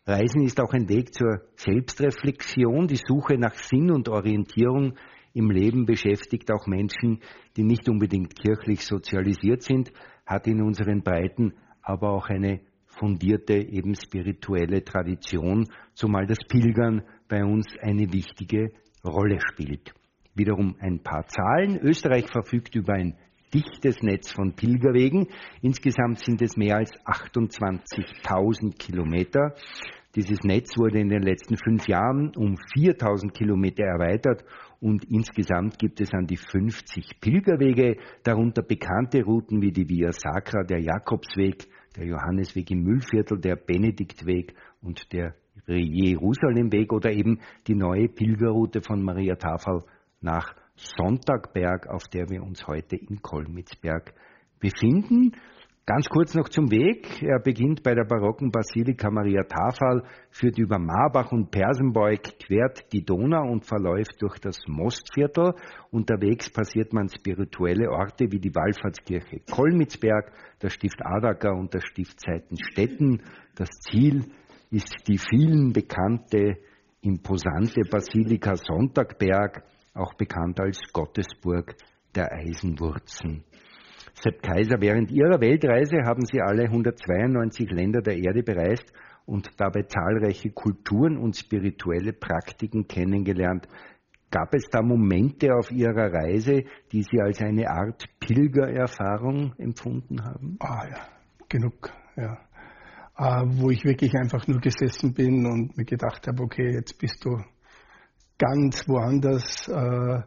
Reisen ist auch ein Weg zur Selbstreflexion. Die Suche nach Sinn und Orientierung im Leben beschäftigt auch Menschen, die nicht unbedingt kirchlich sozialisiert sind, hat in unseren Breiten aber auch eine fundierte, eben spirituelle Tradition, zumal das Pilgern bei uns eine wichtige Rolle spielt. Wiederum ein paar Zahlen. Österreich verfügt über ein dichtes Netz von Pilgerwegen. Insgesamt sind es mehr als achtundzwanzigtausend Kilometer. Dieses Netz wurde in den letzten fünf Jahren um viertausend Kilometer erweitert und insgesamt gibt es an die fünfzig Pilgerwege, darunter bekannte Routen wie die Via Sacra, der Jakobsweg, der Johannesweg im Mühlviertel, der Benediktweg und der Jerusalemweg oder eben die neue Pilgerroute von Maria Tafel nach Sonntagberg, auf der wir uns heute in Kolmitzberg befinden. Ganz kurz noch zum Weg. Er beginnt bei der barocken Basilika Maria Tafel, führt über Marbach und Persenbeug, quert die Donau und verläuft durch das Mostviertel. Unterwegs passiert man spirituelle Orte wie die Wallfahrtskirche Kolmitzberg, das Stift Adacker und das Stift Seitenstetten. Das Ziel ist die vielen bekannte, imposante Basilika Sonntagberg, auch bekannt als Gottesburg der Eisenwurzen. Sepp Kaiser, während Ihrer Weltreise haben Sie alle hundertzweiundneunzig Länder der Erde bereist und dabei zahlreiche Kulturen und spirituelle Praktiken kennengelernt. Gab es da Momente auf Ihrer Reise, die Sie als eine Art Pilgererfahrung empfunden haben? Ah ja, genug, ja. Äh, wo ich wirklich einfach nur gesessen bin und mir gedacht habe, okay, jetzt bist du ganz woanders. Äh,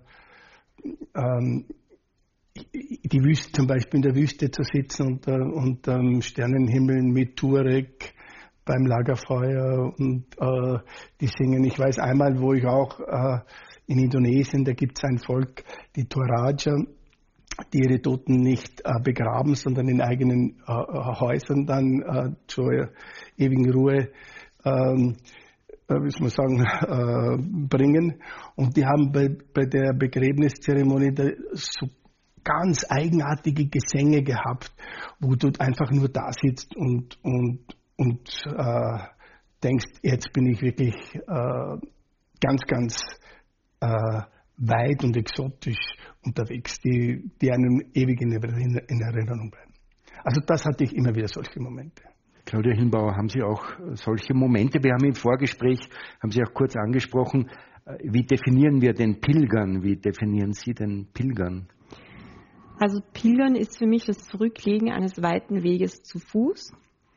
ähm, die Wüste, zum Beispiel in der Wüste zu sitzen unter, unterm Sternenhimmel mit Tuareg beim Lagerfeuer und äh, die singen. Ich weiß einmal, wo ich auch äh, in Indonesien, da gibt es ein Volk, die Toraja, die ihre Toten nicht äh, begraben, sondern in eigenen äh, Häusern dann äh, zur ewigen Ruhe ähm, wie soll man sagen, äh, bringen. Und die haben bei, bei der Begräbniszeremonie da so ganz eigenartige Gesänge gehabt, wo du einfach nur da sitzt und, und, und äh, denkst, jetzt bin ich wirklich äh, ganz, ganz äh, weit und exotisch unterwegs, die, die einem ewig in, in Erinnerung bleiben. Also das hatte ich immer wieder, solche Momente. Claudia Hillenbauer, haben Sie auch solche Momente? Wir haben im Vorgespräch, haben Sie auch kurz angesprochen, wie definieren wir den Pilgern? Wie definieren Sie den Pilgern? Also Pilgern ist für mich das Zurücklegen eines weiten Weges zu Fuß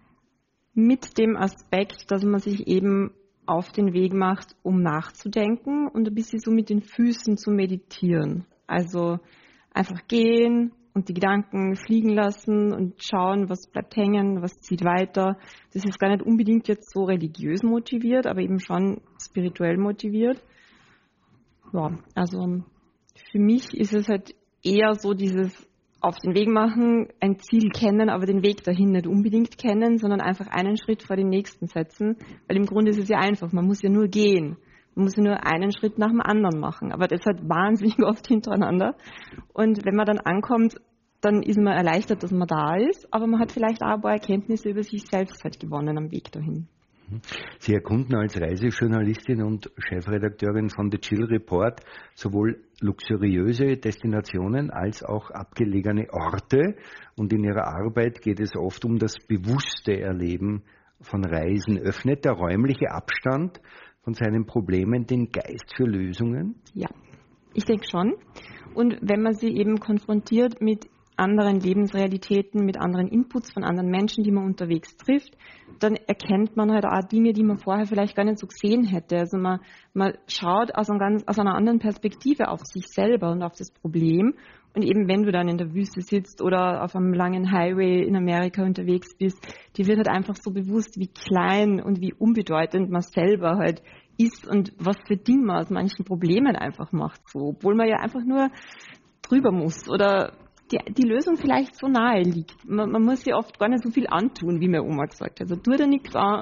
mit dem Aspekt, dass man sich eben auf den Weg macht, um nachzudenken und ein bisschen so mit den Füßen zu meditieren. Also einfach gehen und die Gedanken fliegen lassen und schauen, was bleibt hängen, was zieht weiter. Das ist gar nicht unbedingt jetzt so religiös motiviert, aber eben schon spirituell motiviert. Ja, also für mich ist es halt eher so dieses auf den Weg machen, ein Ziel kennen, aber den Weg dahin nicht unbedingt kennen, sondern einfach einen Schritt vor den nächsten setzen. Weil im Grunde ist es ja einfach, man muss ja nur gehen. Man muss ja nur einen Schritt nach dem anderen machen, aber das halt wahnsinnig oft hintereinander. Und wenn man dann ankommt, dann ist man erleichtert, dass man da ist, aber man hat vielleicht auch ein paar Erkenntnisse über sich selbst halt gewonnen am Weg dahin. Sie erkunden als Reisejournalistin und Chefredakteurin von The Chill Report sowohl luxuriöse Destinationen als auch abgelegene Orte. Und in Ihrer Arbeit geht es oft um das bewusste Erleben von Reisen. Öffnet der räumliche Abstand von seinen Problemen den Geist für Lösungen? Ja, ich denke schon. Und wenn man sie eben konfrontiert mit anderen Lebensrealitäten, mit anderen Inputs von anderen Menschen, die man unterwegs trifft, dann erkennt man halt auch Dinge, die man vorher vielleicht gar nicht so gesehen hätte. Also man, man schaut aus, einem ganz, aus einer anderen Perspektive auf sich selber und auf das Problem. Und eben wenn du dann in der Wüste sitzt oder auf einem langen Highway in Amerika unterwegs bist, dir wird halt einfach so bewusst, wie klein und wie unbedeutend man selber halt ist und was für Dinge man aus manchen Problemen einfach macht, so, obwohl man ja einfach nur drüber muss oder die, die Lösung vielleicht so nahe liegt. Man, man muss ja oft gar nicht so viel antun, wie meine Oma gesagt hat. Also tu dir nichts an und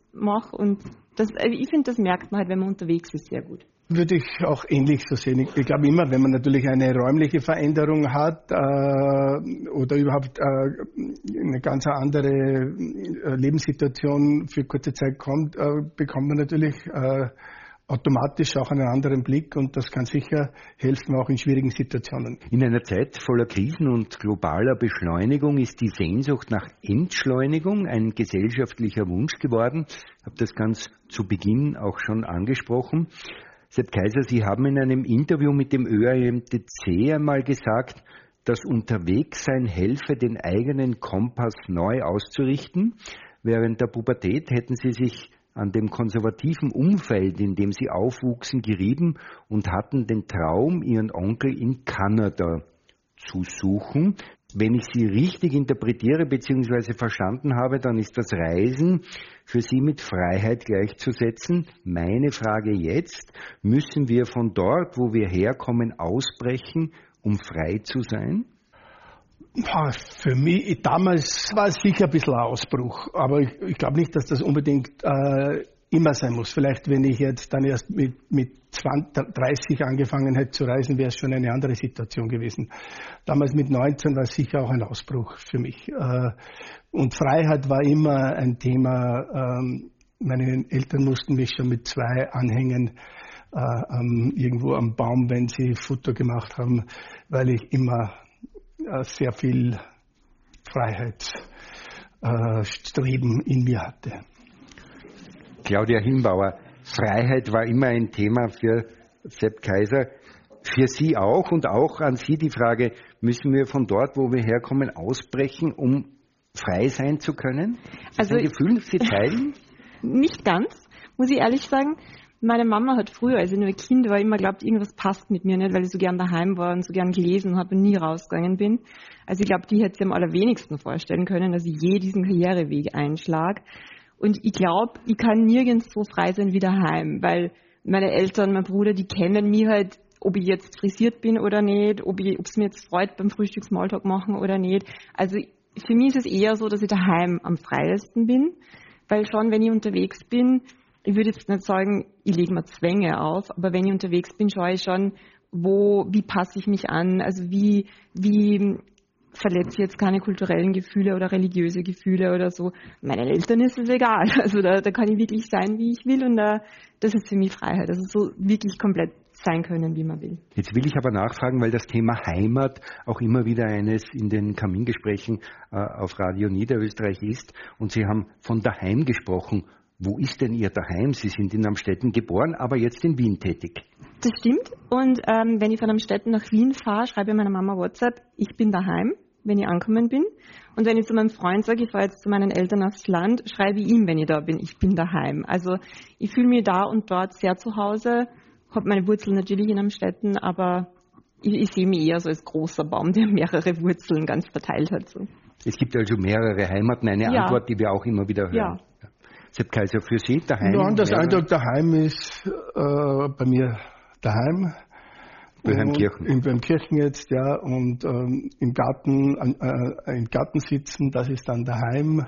mache. Und das, ich finde, das merkt man halt, wenn man unterwegs ist, sehr gut. Würde ich auch ähnlich so sehen. Ich, ich glaube immer, wenn man natürlich eine räumliche Veränderung hat äh, oder überhaupt äh, eine ganz andere äh, Lebenssituation für kurze Zeit kommt, äh, bekommt man natürlich äh, automatisch auch einen anderen Blick und das kann sicher helfen, auch in schwierigen Situationen. In einer Zeit voller Krisen und globaler Beschleunigung ist die Sehnsucht nach Entschleunigung ein gesellschaftlicher Wunsch geworden. Ich habe das ganz zu Beginn auch schon angesprochen. Sepp Kaiser, Sie haben in einem Interview mit dem Ö R M T C einmal gesagt, das Unterwegssein helfe, den eigenen Kompass neu auszurichten. Während der Pubertät hätten Sie sich an dem konservativen Umfeld, in dem Sie aufwuchsen, gerieben und hatten den Traum, Ihren Onkel in Kanada zu suchen. Wenn ich Sie richtig interpretiere bzw. verstanden habe, dann ist das Reisen für Sie mit Freiheit gleichzusetzen. Meine Frage jetzt, müssen wir von dort, wo wir herkommen, ausbrechen, um frei zu sein? Für mich, damals war es sicher ein bisschen ein Ausbruch, aber ich, ich glaube nicht, dass das unbedingt äh, immer sein muss. Vielleicht, wenn ich jetzt dann erst mit, mit zwanzig, dreißig angefangen hätte zu reisen, wäre es schon eine andere Situation gewesen. Damals mit neunzehn war es sicher auch ein Ausbruch für mich. Äh, und Freiheit war immer ein Thema. Ähm, meine Eltern mussten mich schon mit zwei anhängen, äh, ähm, irgendwo am Baum, wenn sie Foto gemacht haben, weil ich immer äh, sehr viel Freiheitsstreben äh, in mir hatte. Claudia Himbauer, Freiheit war immer ein Thema für Sepp Kaiser, für Sie auch und auch an Sie die Frage, müssen wir von dort, wo wir herkommen, ausbrechen, um frei sein zu können? Ist also das ein Gefühl, das Sie teilen? Nicht ganz, muss ich ehrlich sagen. Meine Mama hat früher, als ich nur ein Kind war, immer geglaubt, irgendwas passt mit mir nicht, weil ich so gern daheim war und so gern gelesen habe und nie rausgegangen bin. Also ich glaube, die hätte sich am allerwenigsten vorstellen können, dass ich je diesen Karriereweg einschlage. Und ich glaube, ich kann nirgends so frei sein wie daheim, weil meine Eltern, mein Bruder, die kennen mich halt, ob ich jetzt frisiert bin oder nicht, ob ich, ob es mir jetzt freut, beim Frühstück Smalltalk machen oder nicht. Also für mich ist es eher so, dass ich daheim am freiesten bin, weil schon, wenn ich unterwegs bin, ich würde jetzt nicht sagen, ich lege mir Zwänge auf, aber wenn ich unterwegs bin, schaue ich schon, wo, wie passe ich mich an, also wie, wie verletze ich jetzt keine kulturellen Gefühle oder religiöse Gefühle oder so. Meinen Eltern ist es egal. Also da, da kann ich wirklich sein, wie ich will und da, das ist für mich Freiheit. Also so wirklich komplett sein können, wie man will. Jetzt will ich aber nachfragen, weil das Thema Heimat auch immer wieder eines in den Kamingesprächen äh, auf Radio Niederösterreich ist und Sie haben von daheim gesprochen. Wo ist denn Ihr Daheim? Sie sind in Amstetten geboren, aber jetzt in Wien tätig. Das stimmt. Und ähm, wenn ich von Amstetten nach Wien fahre, schreibe ich meiner Mama WhatsApp, ich bin daheim, wenn ich angekommen bin. Und wenn ich zu meinem Freund sage, ich fahre jetzt zu meinen Eltern aufs Land, schreibe ich ihm, wenn ich da bin, ich bin daheim. Also ich fühle mich da und dort sehr zu Hause, habe meine Wurzeln natürlich in Amstetten, aber ich, ich sehe mich eher so als großer Baum, der mehrere Wurzeln ganz verteilt hat. So. Es gibt also mehrere Heimaten, eine ja. Antwort, die wir auch immer wieder hören. Ja. Sepp Kaiser, für Sie daheim? Ja, das Eindruck daheim ist äh, bei mir daheim. Böheimkirchen. In Böheimkirchen jetzt, ja. Und ähm, im Garten, äh, im Garten sitzen, das ist dann daheim.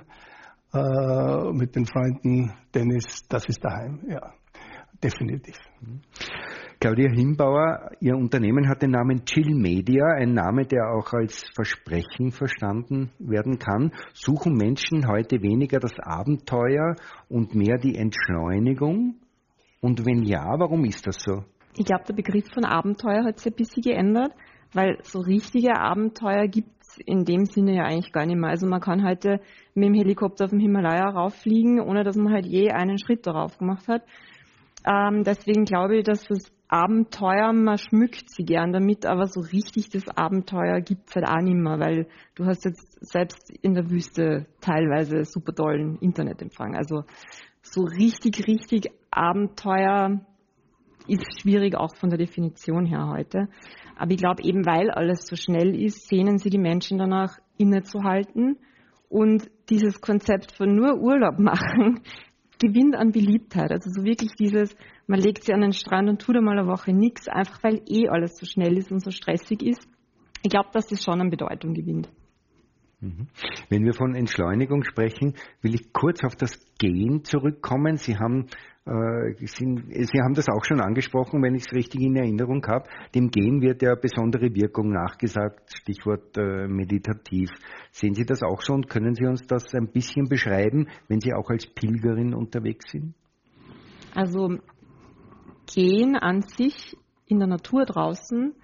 Äh, mit den Freunden Tennis, das ist daheim, ja. Definitiv. Claudia Himbauer, Ihr Unternehmen hat den Namen Chill Media, ein Name, der auch als Versprechen verstanden werden kann. Suchen Menschen heute weniger das Abenteuer und mehr die Entschleunigung? Und wenn ja, warum ist das so? Ich glaube, der Begriff von Abenteuer hat sich ein bisschen geändert, weil so richtige Abenteuer gibt es in dem Sinne ja eigentlich gar nicht mehr. Also man kann heute mit dem Helikopter auf dem Himalaya rauffliegen, ohne dass man halt je einen Schritt darauf gemacht hat. Ähm, deswegen glaube ich, dass das Abenteuer, man schmückt sie gern damit, aber so richtig das Abenteuer gibt es halt auch nicht mehr, weil du hast jetzt selbst in der Wüste teilweise super tollen Internetempfang. Also so richtig, richtig Abenteuer ist schwierig auch von der Definition her heute. Aber ich glaube eben, weil alles so schnell ist, sehnen sie die Menschen danach innezuhalten und dieses Konzept von nur Urlaub machen gewinnt an Beliebtheit. Also so wirklich dieses, man legt sich an den Strand und tut einmal eine Woche nichts, einfach weil eh alles so schnell ist und so stressig ist. Ich glaube, dass das schon an Bedeutung gewinnt. Wenn wir von Entschleunigung sprechen, will ich kurz auf das Gehen zurückkommen. Sie haben, äh, sind, Sie haben das auch schon angesprochen, wenn ich es richtig in Erinnerung habe. Dem Gehen wird ja besondere Wirkung nachgesagt, Stichwort äh, meditativ. Sehen Sie das auch so und können Sie uns das ein bisschen beschreiben, wenn Sie auch als Pilgerin unterwegs sind? Also Gehen an sich in der Natur draußen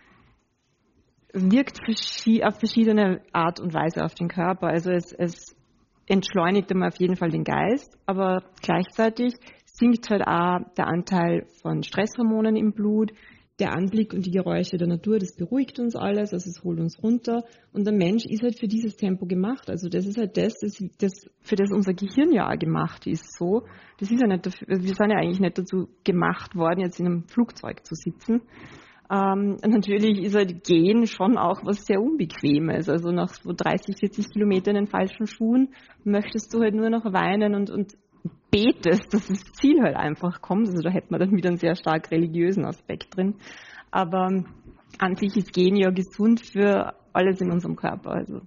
wirkt auf verschiedene Art und Weise auf den Körper. Also es, es entschleunigt immer auf jeden Fall den Geist, aber gleichzeitig sinkt halt auch der Anteil von Stresshormonen im Blut. Der Anblick und die Geräusche der Natur, das beruhigt uns alles, also es holt uns runter. Und der Mensch ist halt für dieses Tempo gemacht. Also das ist halt das, das, das für das unser Gehirn ja auch gemacht ist. So, das ist ja nicht dafür, wir sind ja eigentlich nicht dazu gemacht worden, jetzt in einem Flugzeug zu sitzen. Ähm, natürlich ist halt Gehen schon auch was sehr Unbequemes. Also nach so dreißig, vierzig Kilometern in den falschen Schuhen möchtest du halt nur noch weinen und, und betest, dass das Ziel halt einfach kommt. Also da hätte man dann wieder einen sehr stark religiösen Aspekt drin. Aber an sich ist Gehen ja gesund für alles in unserem Körper, also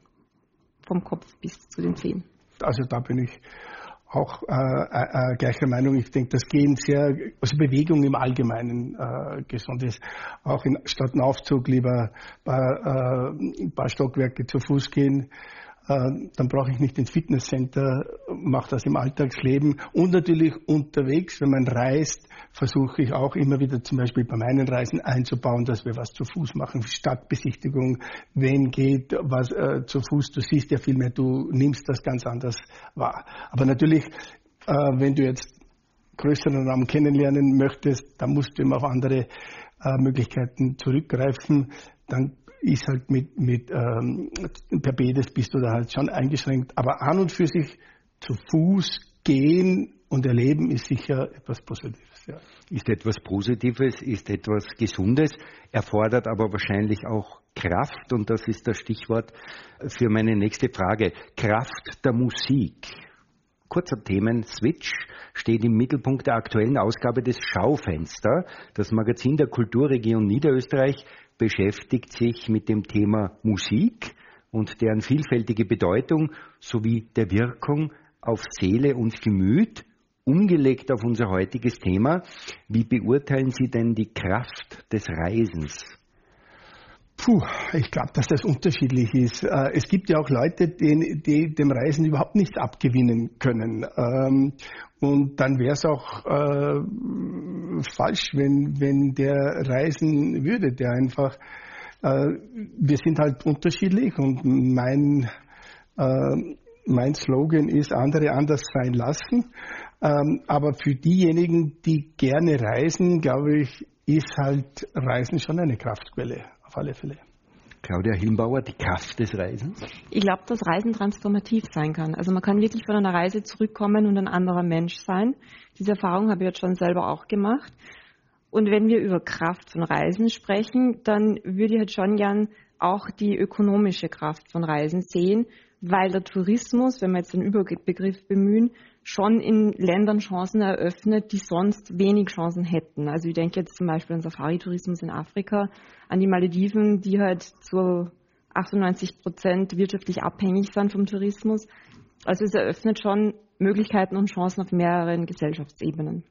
vom Kopf bis zu den Zehen. Also da bin ich auch äh, äh, gleicher Meinung. Ich denke, dass Gehen sehr, also Bewegung im Allgemeinen äh, gesund ist. Auch in, statt einem Aufzug lieber ein paar, äh, ein paar Stockwerke zu Fuß gehen. Äh, dann brauche ich nicht ins Fitnesscenter, mache das im Alltagsleben. Und natürlich unterwegs, wenn man reist, versuche ich auch immer wieder zum Beispiel bei meinen Reisen einzubauen, dass wir was zu Fuß machen, Stadtbesichtigung, wenn geht, was äh, zu Fuß, du siehst ja viel mehr, du nimmst das ganz anders wahr. Aber natürlich, äh, wenn du jetzt größeren Raum kennenlernen möchtest, dann musst du immer auf andere äh, Möglichkeiten zurückgreifen, dann ist halt mit, mit ähm, per Bedes bist du da halt schon eingeschränkt. Aber an und für sich zu Fuß gehen und erleben ist sicher etwas Positives. Ja. Ist etwas Positives, ist etwas Gesundes, erfordert aber wahrscheinlich auch Kraft. Und das ist das Stichwort für meine nächste Frage. Kraft der Musik. Kurzer Themen-Switch steht im Mittelpunkt der aktuellen Ausgabe des Schaufenster. Das Magazin der Kulturregion Niederösterreich beschäftigt sich mit dem Thema Musik und deren vielfältige Bedeutung sowie der Wirkung auf Seele und Gemüt. Umgelegt auf unser heutiges Thema, wie beurteilen Sie denn die Kraft des Reisens? Puh, ich glaube, dass das unterschiedlich ist. Es gibt ja auch Leute, die, die dem Reisen überhaupt nichts abgewinnen können. Und dann wäre es auch äh, falsch, wenn, wenn der reisen würde, der einfach, äh, wir sind halt unterschiedlich und mein, äh, mein Slogan ist, andere anders sein lassen. Ähm, aber für diejenigen, die gerne reisen, glaube ich, ist halt Reisen schon eine Kraftquelle, auf alle Fälle. Claudia Hilmbauer, die Kraft des Reisens? Ich glaube, dass Reisen transformativ sein kann. Also man kann wirklich von einer Reise zurückkommen und ein anderer Mensch sein. Diese Erfahrung habe ich jetzt schon selber auch gemacht. Und wenn wir über Kraft von Reisen sprechen, dann würde ich halt schon gern auch die ökonomische Kraft von Reisen sehen, weil der Tourismus, wenn wir jetzt den Überbegriff bemühen, schon in Ländern Chancen eröffnet, die sonst wenig Chancen hätten. Also ich denke jetzt zum Beispiel an Safari-Tourismus in Afrika, an die Malediven, die halt zu achtundneunzig Prozent wirtschaftlich abhängig sind vom Tourismus. Also es eröffnet schon Möglichkeiten und Chancen auf mehreren Gesellschaftsebenen.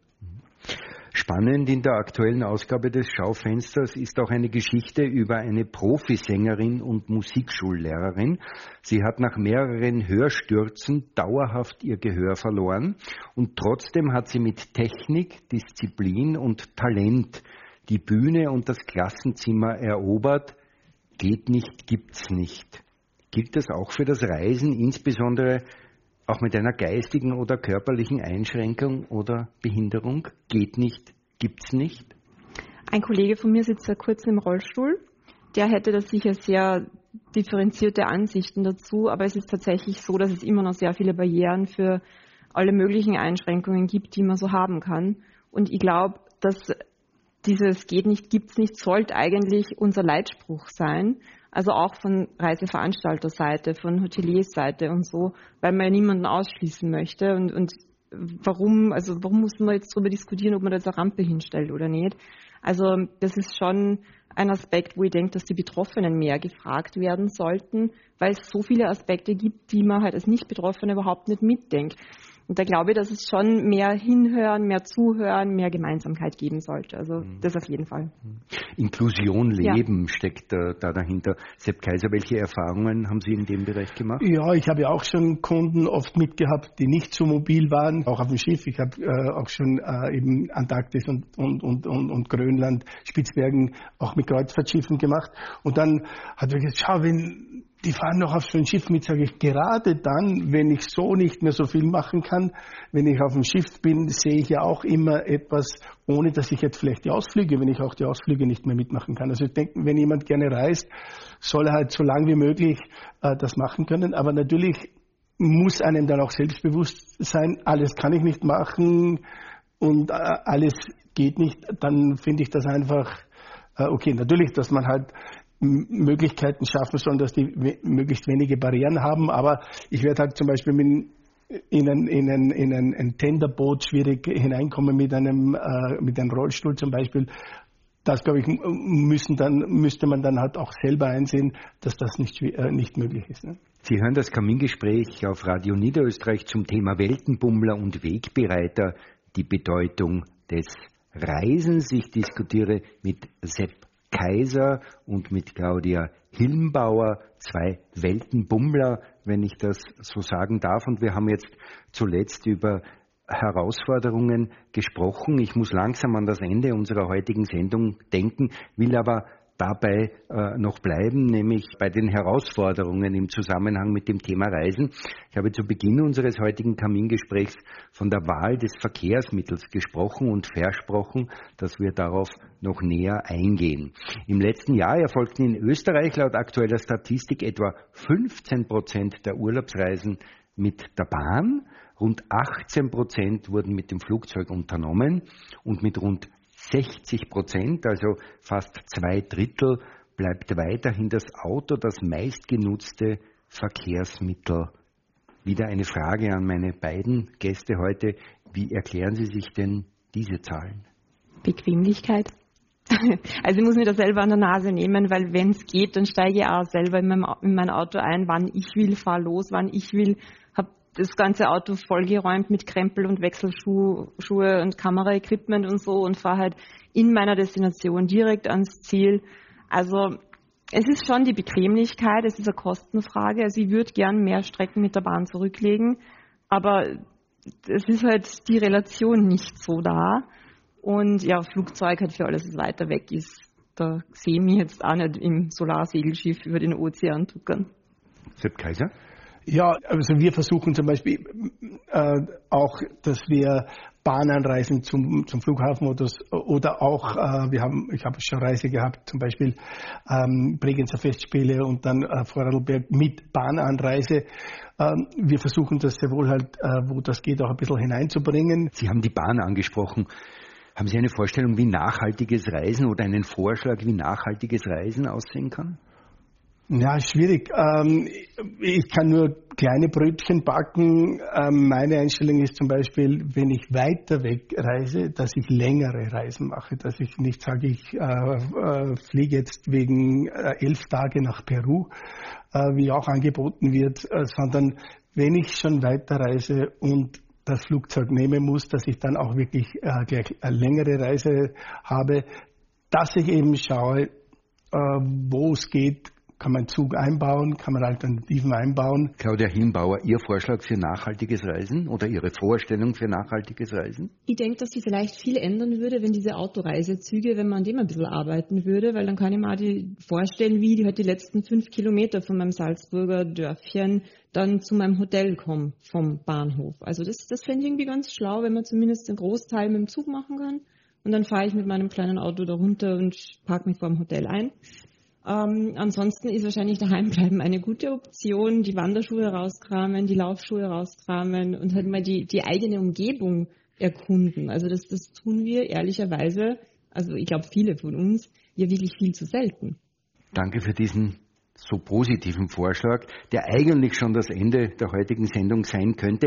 Spannend in der aktuellen Ausgabe des Schaufensters ist auch eine Geschichte über eine Profisängerin und Musikschullehrerin. Sie hat nach mehreren Hörstürzen dauerhaft ihr Gehör verloren und trotzdem hat sie mit Technik, Disziplin und Talent die Bühne und das Klassenzimmer erobert. Geht nicht, gibt's nicht. Gilt das auch für das Reisen, insbesondere auch mit einer geistigen oder körperlichen Einschränkung oder Behinderung? Geht nicht, gibt's nicht? Ein Kollege von mir sitzt seit kurzem im Rollstuhl. Der hätte da sicher sehr differenzierte Ansichten dazu, aber es ist tatsächlich so, dass es immer noch sehr viele Barrieren für alle möglichen Einschränkungen gibt, die man so haben kann. Und ich glaube, dass dieses geht nicht, gibt's nicht, sollte eigentlich unser Leitspruch sein. Also auch von Reiseveranstalterseite, von Hoteliersseite und so, weil man ja niemanden ausschließen möchte. Und, und warum, also warum muss man jetzt darüber diskutieren, ob man da jetzt eine Rampe hinstellt oder nicht? Also das ist schon ein Aspekt, wo ich denke, dass die Betroffenen mehr gefragt werden sollten, weil es so viele Aspekte gibt, die man halt als Nicht-Betroffene überhaupt nicht mitdenkt. Und da glaube ich, dass es schon mehr Hinhören, mehr Zuhören, mehr Gemeinsamkeit geben sollte. Also das auf jeden Fall. Inklusion, Leben ja. steckt da, da dahinter. Sepp Kaiser, welche Erfahrungen haben Sie in dem Bereich gemacht? Ja, ich habe ja auch schon Kunden oft mitgehabt, die nicht so mobil waren, auch auf dem Schiff. Ich habe äh, auch schon äh, eben Antarktis und, und, und, und, und Grönland, Spitzbergen auch mit Kreuzfahrtschiffen gemacht. Und dann hat er gesagt, schau, wenn die fahren noch auf so ein Schiff mit, sage ich, gerade dann, wenn ich so nicht mehr so viel machen kann, wenn ich auf dem Schiff bin, sehe ich ja auch immer etwas, ohne dass ich jetzt vielleicht die Ausflüge, wenn ich auch die Ausflüge nicht mehr mitmachen kann. Also ich denke, wenn jemand gerne reist, soll er halt so lang wie möglich äh, das machen können. Aber natürlich muss einem dann auch selbstbewusst sein, alles kann ich nicht machen und äh, alles geht nicht. Dann finde ich das einfach äh, okay. Natürlich, dass man halt Möglichkeiten schaffen sollen, dass die we- möglichst wenige Barrieren haben. Aber ich werde halt zum Beispiel mit in ein, in ein, in ein, ein Tenderboot schwierig hineinkommen mit einem, äh, mit einem Rollstuhl zum Beispiel. Das, glaube ich, müssen dann, müsste man dann halt auch selber einsehen, dass das nicht, äh, nicht möglich ist. Ne? Sie hören das Kamingespräch auf Radio Niederösterreich zum Thema Weltenbummler und Wegbereiter, die Bedeutung des Reisens. Ich diskutiere mit Sepp Kaiser und mit Claudia Hilmbauer, zwei Weltenbummler, wenn ich das so sagen darf. Und wir haben jetzt zuletzt über Herausforderungen gesprochen. Ich muss langsam an das Ende unserer heutigen Sendung denken, will aber dabei äh, noch bleiben, nämlich bei den Herausforderungen im Zusammenhang mit dem Thema Reisen. Ich habe zu Beginn unseres heutigen Kamingesprächs von der Wahl des Verkehrsmittels gesprochen und versprochen, dass wir darauf noch näher eingehen. Im letzten Jahr erfolgten in Österreich laut aktueller Statistik etwa fünfzehn Prozent der Urlaubsreisen mit der Bahn, rund achtzehn Prozent wurden mit dem Flugzeug unternommen und mit rund sechzig Prozent, also fast zwei Drittel, bleibt weiterhin das Auto das meistgenutzte Verkehrsmittel. Wieder eine Frage an meine beiden Gäste heute. Wie erklären Sie sich denn diese Zahlen? Bequemlichkeit. Also ich muss mir das selber an der Nase nehmen, weil wenn es geht, dann steige ich auch selber in mein, in mein Auto ein, wann ich will, fahre los, wann ich will, habe das ganze Auto vollgeräumt mit Krempel und Wechselschuhe und Kameraequipment und so und fahre halt in meiner Destination direkt ans Ziel. Also es ist schon die Bequemlichkeit, es ist eine Kostenfrage. Also ich würde gern mehr Strecken mit der Bahn zurücklegen, aber es ist halt die Relation nicht so da. Und ja, Flugzeug halt für alles, was weiter weg ist. Da sehe ich mich jetzt auch nicht im Solarsegelschiff über den Ozean tuckern. Sepp Kaiser? Ja, also wir versuchen zum Beispiel äh, auch, dass wir Bahnanreisen zum, zum Flughafen oder, oder auch, äh, wir haben, ich habe schon Reise gehabt, zum Beispiel ähm, Bregenzer Festspiele und dann äh, Vorarlberg mit Bahnanreise. Ähm, wir versuchen das sehr wohl halt, äh, wo das geht, auch ein bisschen hineinzubringen. Sie haben die Bahn angesprochen. Haben Sie eine Vorstellung, wie nachhaltiges Reisen oder einen Vorschlag, wie nachhaltiges Reisen aussehen kann? Ja, schwierig. Ähm, ich kann nur kleine Brötchen backen. Ähm, meine Einstellung ist zum Beispiel, wenn ich weiter weg reise, dass ich längere Reisen mache, dass ich nicht sage, ich äh, äh, fliege jetzt wegen äh, elf Tage nach Peru, äh, wie auch angeboten wird, äh, sondern wenn ich schon weiter reise und das Flugzeug nehmen muss, dass ich dann auch wirklich äh, gleich eine längere Reise habe, dass ich eben schaue, äh, wo es geht. Kann man Zug einbauen? Kann man Alternativen einbauen? Claudia Hilmbauer, Ihr Vorschlag für nachhaltiges Reisen oder Ihre Vorstellung für nachhaltiges Reisen? Ich denke, dass sich vielleicht viel ändern würde, wenn diese Autoreisezüge, wenn man an dem ein bisschen arbeiten würde, weil dann kann ich mir auch die vorstellen, wie die halt die letzten fünf Kilometer von meinem Salzburger Dörfchen dann zu meinem Hotel kommen vom Bahnhof. Also das, das fände ich irgendwie ganz schlau, wenn man zumindest einen Großteil mit dem Zug machen kann. Und dann fahre ich mit meinem kleinen Auto da runter und parke mich vor dem Hotel ein. Ähm, ansonsten ist wahrscheinlich daheimbleiben eine gute Option, die Wanderschuhe rauskramen, die Laufschuhe rauskramen und halt mal die, die eigene Umgebung erkunden. Also das, das tun wir ehrlicherweise, also ich glaube viele von uns, ja wirklich viel zu selten. Danke für diesen so positiven Vorschlag, der eigentlich schon das Ende der heutigen Sendung sein könnte.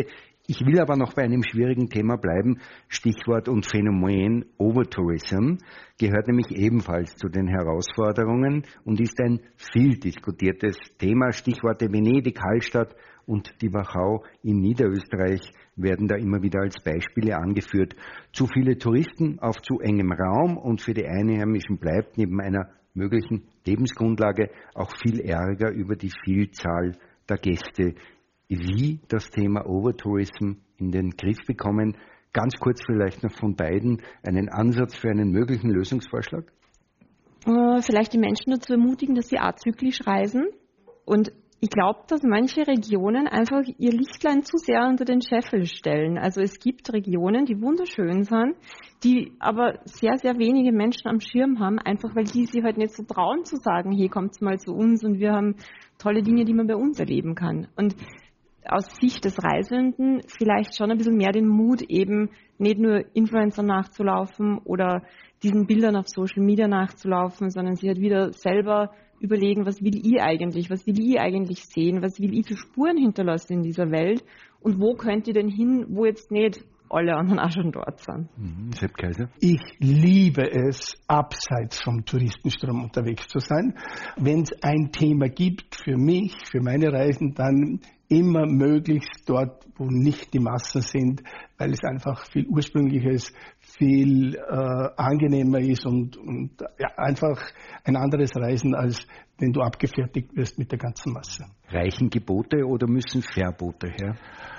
Ich will aber noch bei einem schwierigen Thema bleiben. Stichwort und Phänomen Overtourism gehört nämlich ebenfalls zu den Herausforderungen und ist ein viel diskutiertes Thema. Stichworte Venedig, Hallstatt und die Wachau in Niederösterreich werden da immer wieder als Beispiele angeführt. Zu viele Touristen auf zu engem Raum und für die Einheimischen bleibt neben einer möglichen Lebensgrundlage auch viel Ärger über die Vielzahl der Gäste. Wie das Thema Overtourism in den Griff bekommen. Ganz kurz vielleicht noch von beiden einen Ansatz für einen möglichen Lösungsvorschlag? Äh, vielleicht die Menschen dazu ermutigen, dass sie azyklisch reisen. Und ich glaube, dass manche Regionen einfach ihr Lichtlein zu sehr unter den Scheffel stellen. Also es gibt Regionen, die wunderschön sind, die aber sehr, sehr wenige Menschen am Schirm haben, einfach weil die sich halt nicht so trauen zu sagen, hey, kommt mal zu uns und wir haben tolle Dinge, die man bei uns erleben kann. Und aus Sicht des Reisenden vielleicht schon ein bisschen mehr den Mut, eben nicht nur Influencern nachzulaufen oder diesen Bildern auf Social Media nachzulaufen, sondern sich halt wieder selber überlegen, was will ich eigentlich, was will ich eigentlich sehen, was will ich für Spuren hinterlassen in dieser Welt und wo könnt ihr denn hin, wo jetzt nicht alle anderen auch schon dort sind. Mhm. Sepp Kaiser? Ich liebe es, abseits vom Touristenstrom unterwegs zu sein. Wenn es ein Thema gibt für mich, für meine Reisen, dann immer möglichst dort, wo nicht die Massen sind, weil es einfach viel Ursprüngliches, viel äh, angenehmer ist und, und ja, einfach ein anderes Reisen, als wenn du abgefertigt wirst mit der ganzen Masse. Reichen Gebote oder müssen Verbote her?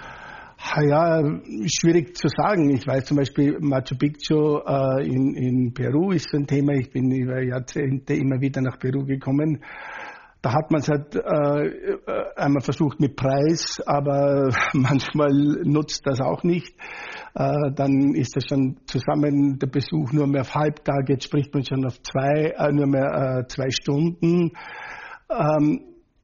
Ja, schwierig zu sagen. Ich weiß zum Beispiel, Machu Picchu äh, in, in Peru ist so ein Thema. Ich bin über Jahrzehnte immer wieder nach Peru gekommen. Da hat man es halt äh, einmal versucht mit Preis, aber manchmal nutzt das auch nicht. Äh, dann ist das schon zusammen der Besuch nur mehr auf Halbtag, jetzt spricht man schon auf zwei, äh, nur mehr äh, zwei Stunden. Ähm,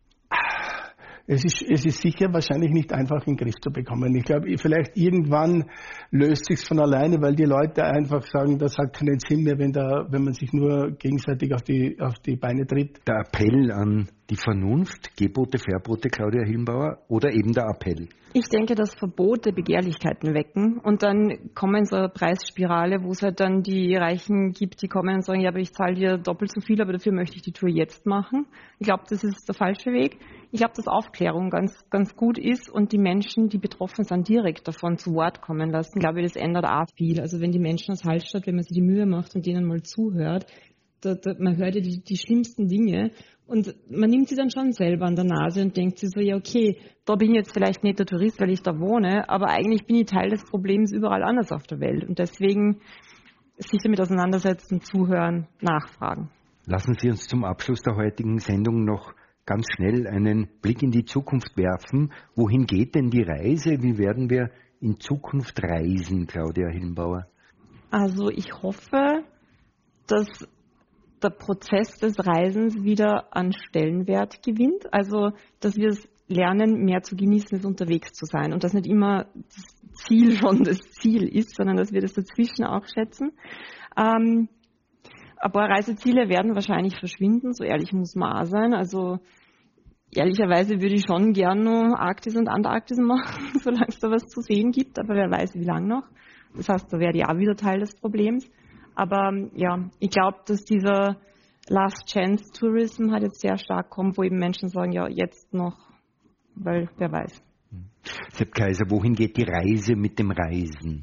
Es ist, es ist sicher wahrscheinlich nicht einfach in den Griff zu bekommen. Ich glaube, vielleicht irgendwann löst sich's von alleine, weil die Leute einfach sagen, das hat keinen Sinn mehr, wenn, da, wenn man sich nur gegenseitig auf die, auf die Beine tritt. Der Appell an die Vernunft, Gebote, Verbote, Claudia Hillenbauer, oder eben der Appell? Ich denke, dass Verbote Begehrlichkeiten wecken und dann kommen so eine Preisspirale, wo es halt dann die Reichen gibt, die kommen und sagen, ja, aber ich zahle dir doppelt so viel, aber dafür möchte ich die Tour jetzt machen. Ich glaube, das ist der falsche Weg. Ich glaube, dass Aufklärung ganz, ganz gut ist und die Menschen, die betroffen sind, direkt davon zu Wort kommen lassen. Ich glaube, das ändert auch viel. Also wenn die Menschen aus Hallstatt, wenn man sich die Mühe macht und denen mal zuhört, da, da, man hört ja die, die schlimmsten Dinge und man nimmt sie dann schon selber an der Nase und denkt sich so, ja okay, da bin ich jetzt vielleicht nicht der Tourist, weil ich da wohne, aber eigentlich bin ich Teil des Problems überall anders auf der Welt und deswegen sich damit auseinandersetzen, zuhören, nachfragen. Lassen Sie uns zum Abschluss der heutigen Sendung noch ganz schnell einen Blick in die Zukunft werfen. Wohin geht denn die Reise? Wie werden wir in Zukunft reisen, Claudia Hillenbauer? Also ich hoffe, dass der Prozess des Reisens wieder an Stellenwert gewinnt. Also, dass wir es lernen, mehr zu genießen, es unterwegs zu sein. Und dass nicht immer das Ziel schon das Ziel ist, sondern dass wir das dazwischen auch schätzen. Ähm, ein paar Reiseziele werden wahrscheinlich verschwinden, so ehrlich muss man auch sein. Also, ehrlicherweise würde ich schon gern noch Arktis und Antarktis machen, solange es da was zu sehen gibt. Aber wer weiß, wie lange noch. Das heißt, da werde ich auch wieder Teil des Problems. Aber ja, ich glaube, dass dieser Last Chance Tourism halt jetzt sehr stark kommt, wo eben Menschen sagen, ja, jetzt noch, weil wer weiß. Sepp Kaiser, wohin geht die Reise mit dem Reisen?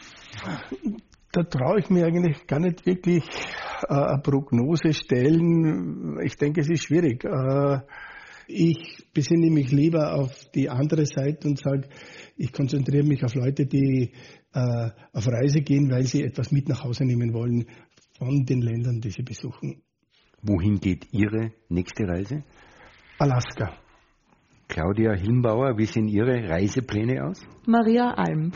Da traue ich mir eigentlich gar nicht wirklich äh, eine Prognose stellen. Ich denke, es ist schwierig. Äh, ich besinne mich lieber auf die andere Seite und sage, ich konzentriere mich auf Leute, die äh, auf Reise gehen, weil sie etwas mit nach Hause nehmen wollen von den Ländern, die sie besuchen. Wohin geht Ihre nächste Reise? Alaska. Claudia Hillenbauer, wie sehen Ihre Reisepläne aus? Maria Alm.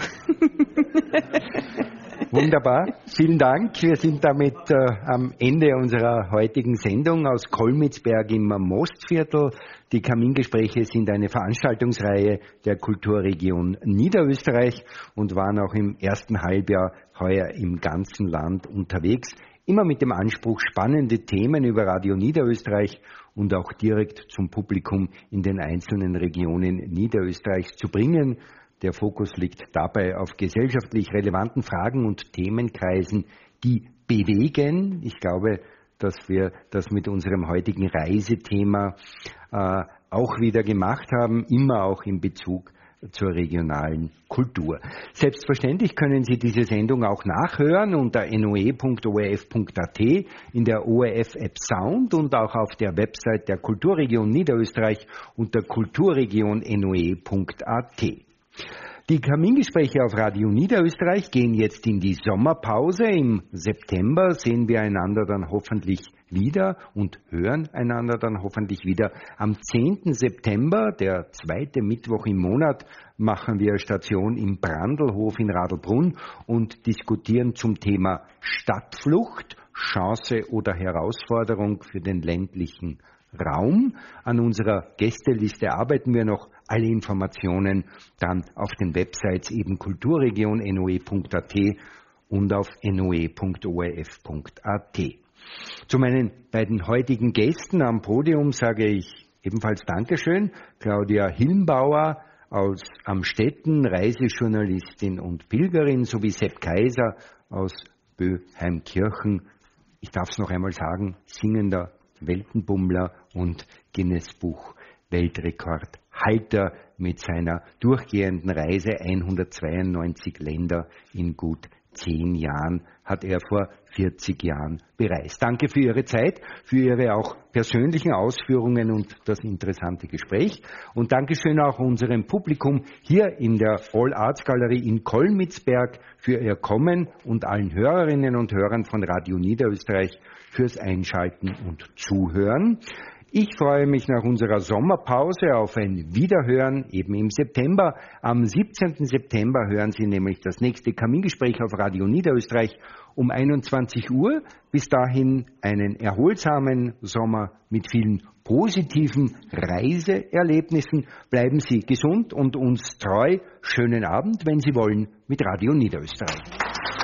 Wunderbar, vielen Dank. Wir sind damit äh, am Ende unserer heutigen Sendung aus Kolmitzberg im Mostviertel. Die Kamingespräche sind eine Veranstaltungsreihe der Kulturregion Niederösterreich und waren auch im ersten Halbjahr heuer im ganzen Land unterwegs. Immer mit dem Anspruch, spannende Themen über Radio Niederösterreich und auch direkt zum Publikum in den einzelnen Regionen Niederösterreichs zu bringen. Der Fokus liegt dabei auf gesellschaftlich relevanten Fragen und Themenkreisen, die bewegen. Ich glaube, dass wir das mit unserem heutigen Reisethema äh, auch wieder gemacht haben, immer auch in Bezug zur regionalen Kultur. Selbstverständlich können Sie diese Sendung auch nachhören unter n o e punkt o r f punkt a t, in der O R F-App Sound und auch auf der Website der Kulturregion Niederösterreich unter kulturregion n o e punkt a t. Die Kamingespräche auf Radio Niederösterreich gehen jetzt in die Sommerpause. Im September sehen wir einander dann hoffentlich wieder und hören einander dann hoffentlich wieder. Am zehnten September, der zweite Mittwoch im Monat, machen wir Station im Brandlhof in Radlbrunn und diskutieren zum Thema Stadtflucht, Chance oder Herausforderung für den ländlichen Raum. An unserer Gästeliste arbeiten wir noch. Alle Informationen dann auf den Websites eben kulturregion n o e punkt a t und auf n o e punkt o r f punkt a t. Zu meinen beiden heutigen Gästen am Podium sage ich ebenfalls Dankeschön. Claudia Hilmbauer aus Amstetten, Reisejournalistin und Pilgerin, sowie Sepp Kaiser aus Böheimkirchen. Ich darf es noch einmal sagen, singender Weltenbummler und Guinness-Buch Weltrekordhalter mit seiner durchgehenden Reise hundertzweiundneunzig Länder in gut zehn Jahren hat er vor vierzig Jahren bereist. Danke für Ihre Zeit, für Ihre auch persönlichen Ausführungen und das interessante Gespräch. Und Dankeschön auch unserem Publikum hier in der All Arts Galerie in Kolmitzberg für Ihr Kommen und allen Hörerinnen und Hörern von Radio Niederösterreich fürs Einschalten und Zuhören. Ich freue mich nach unserer Sommerpause auf ein Wiederhören eben im September. Am siebzehnten September hören Sie nämlich das nächste Kamingespräch auf Radio Niederösterreich um einundzwanzig Uhr. Bis dahin einen erholsamen Sommer mit vielen positiven Reiseerlebnissen. Bleiben Sie gesund und uns treu. Schönen Abend, wenn Sie wollen, mit Radio Niederösterreich.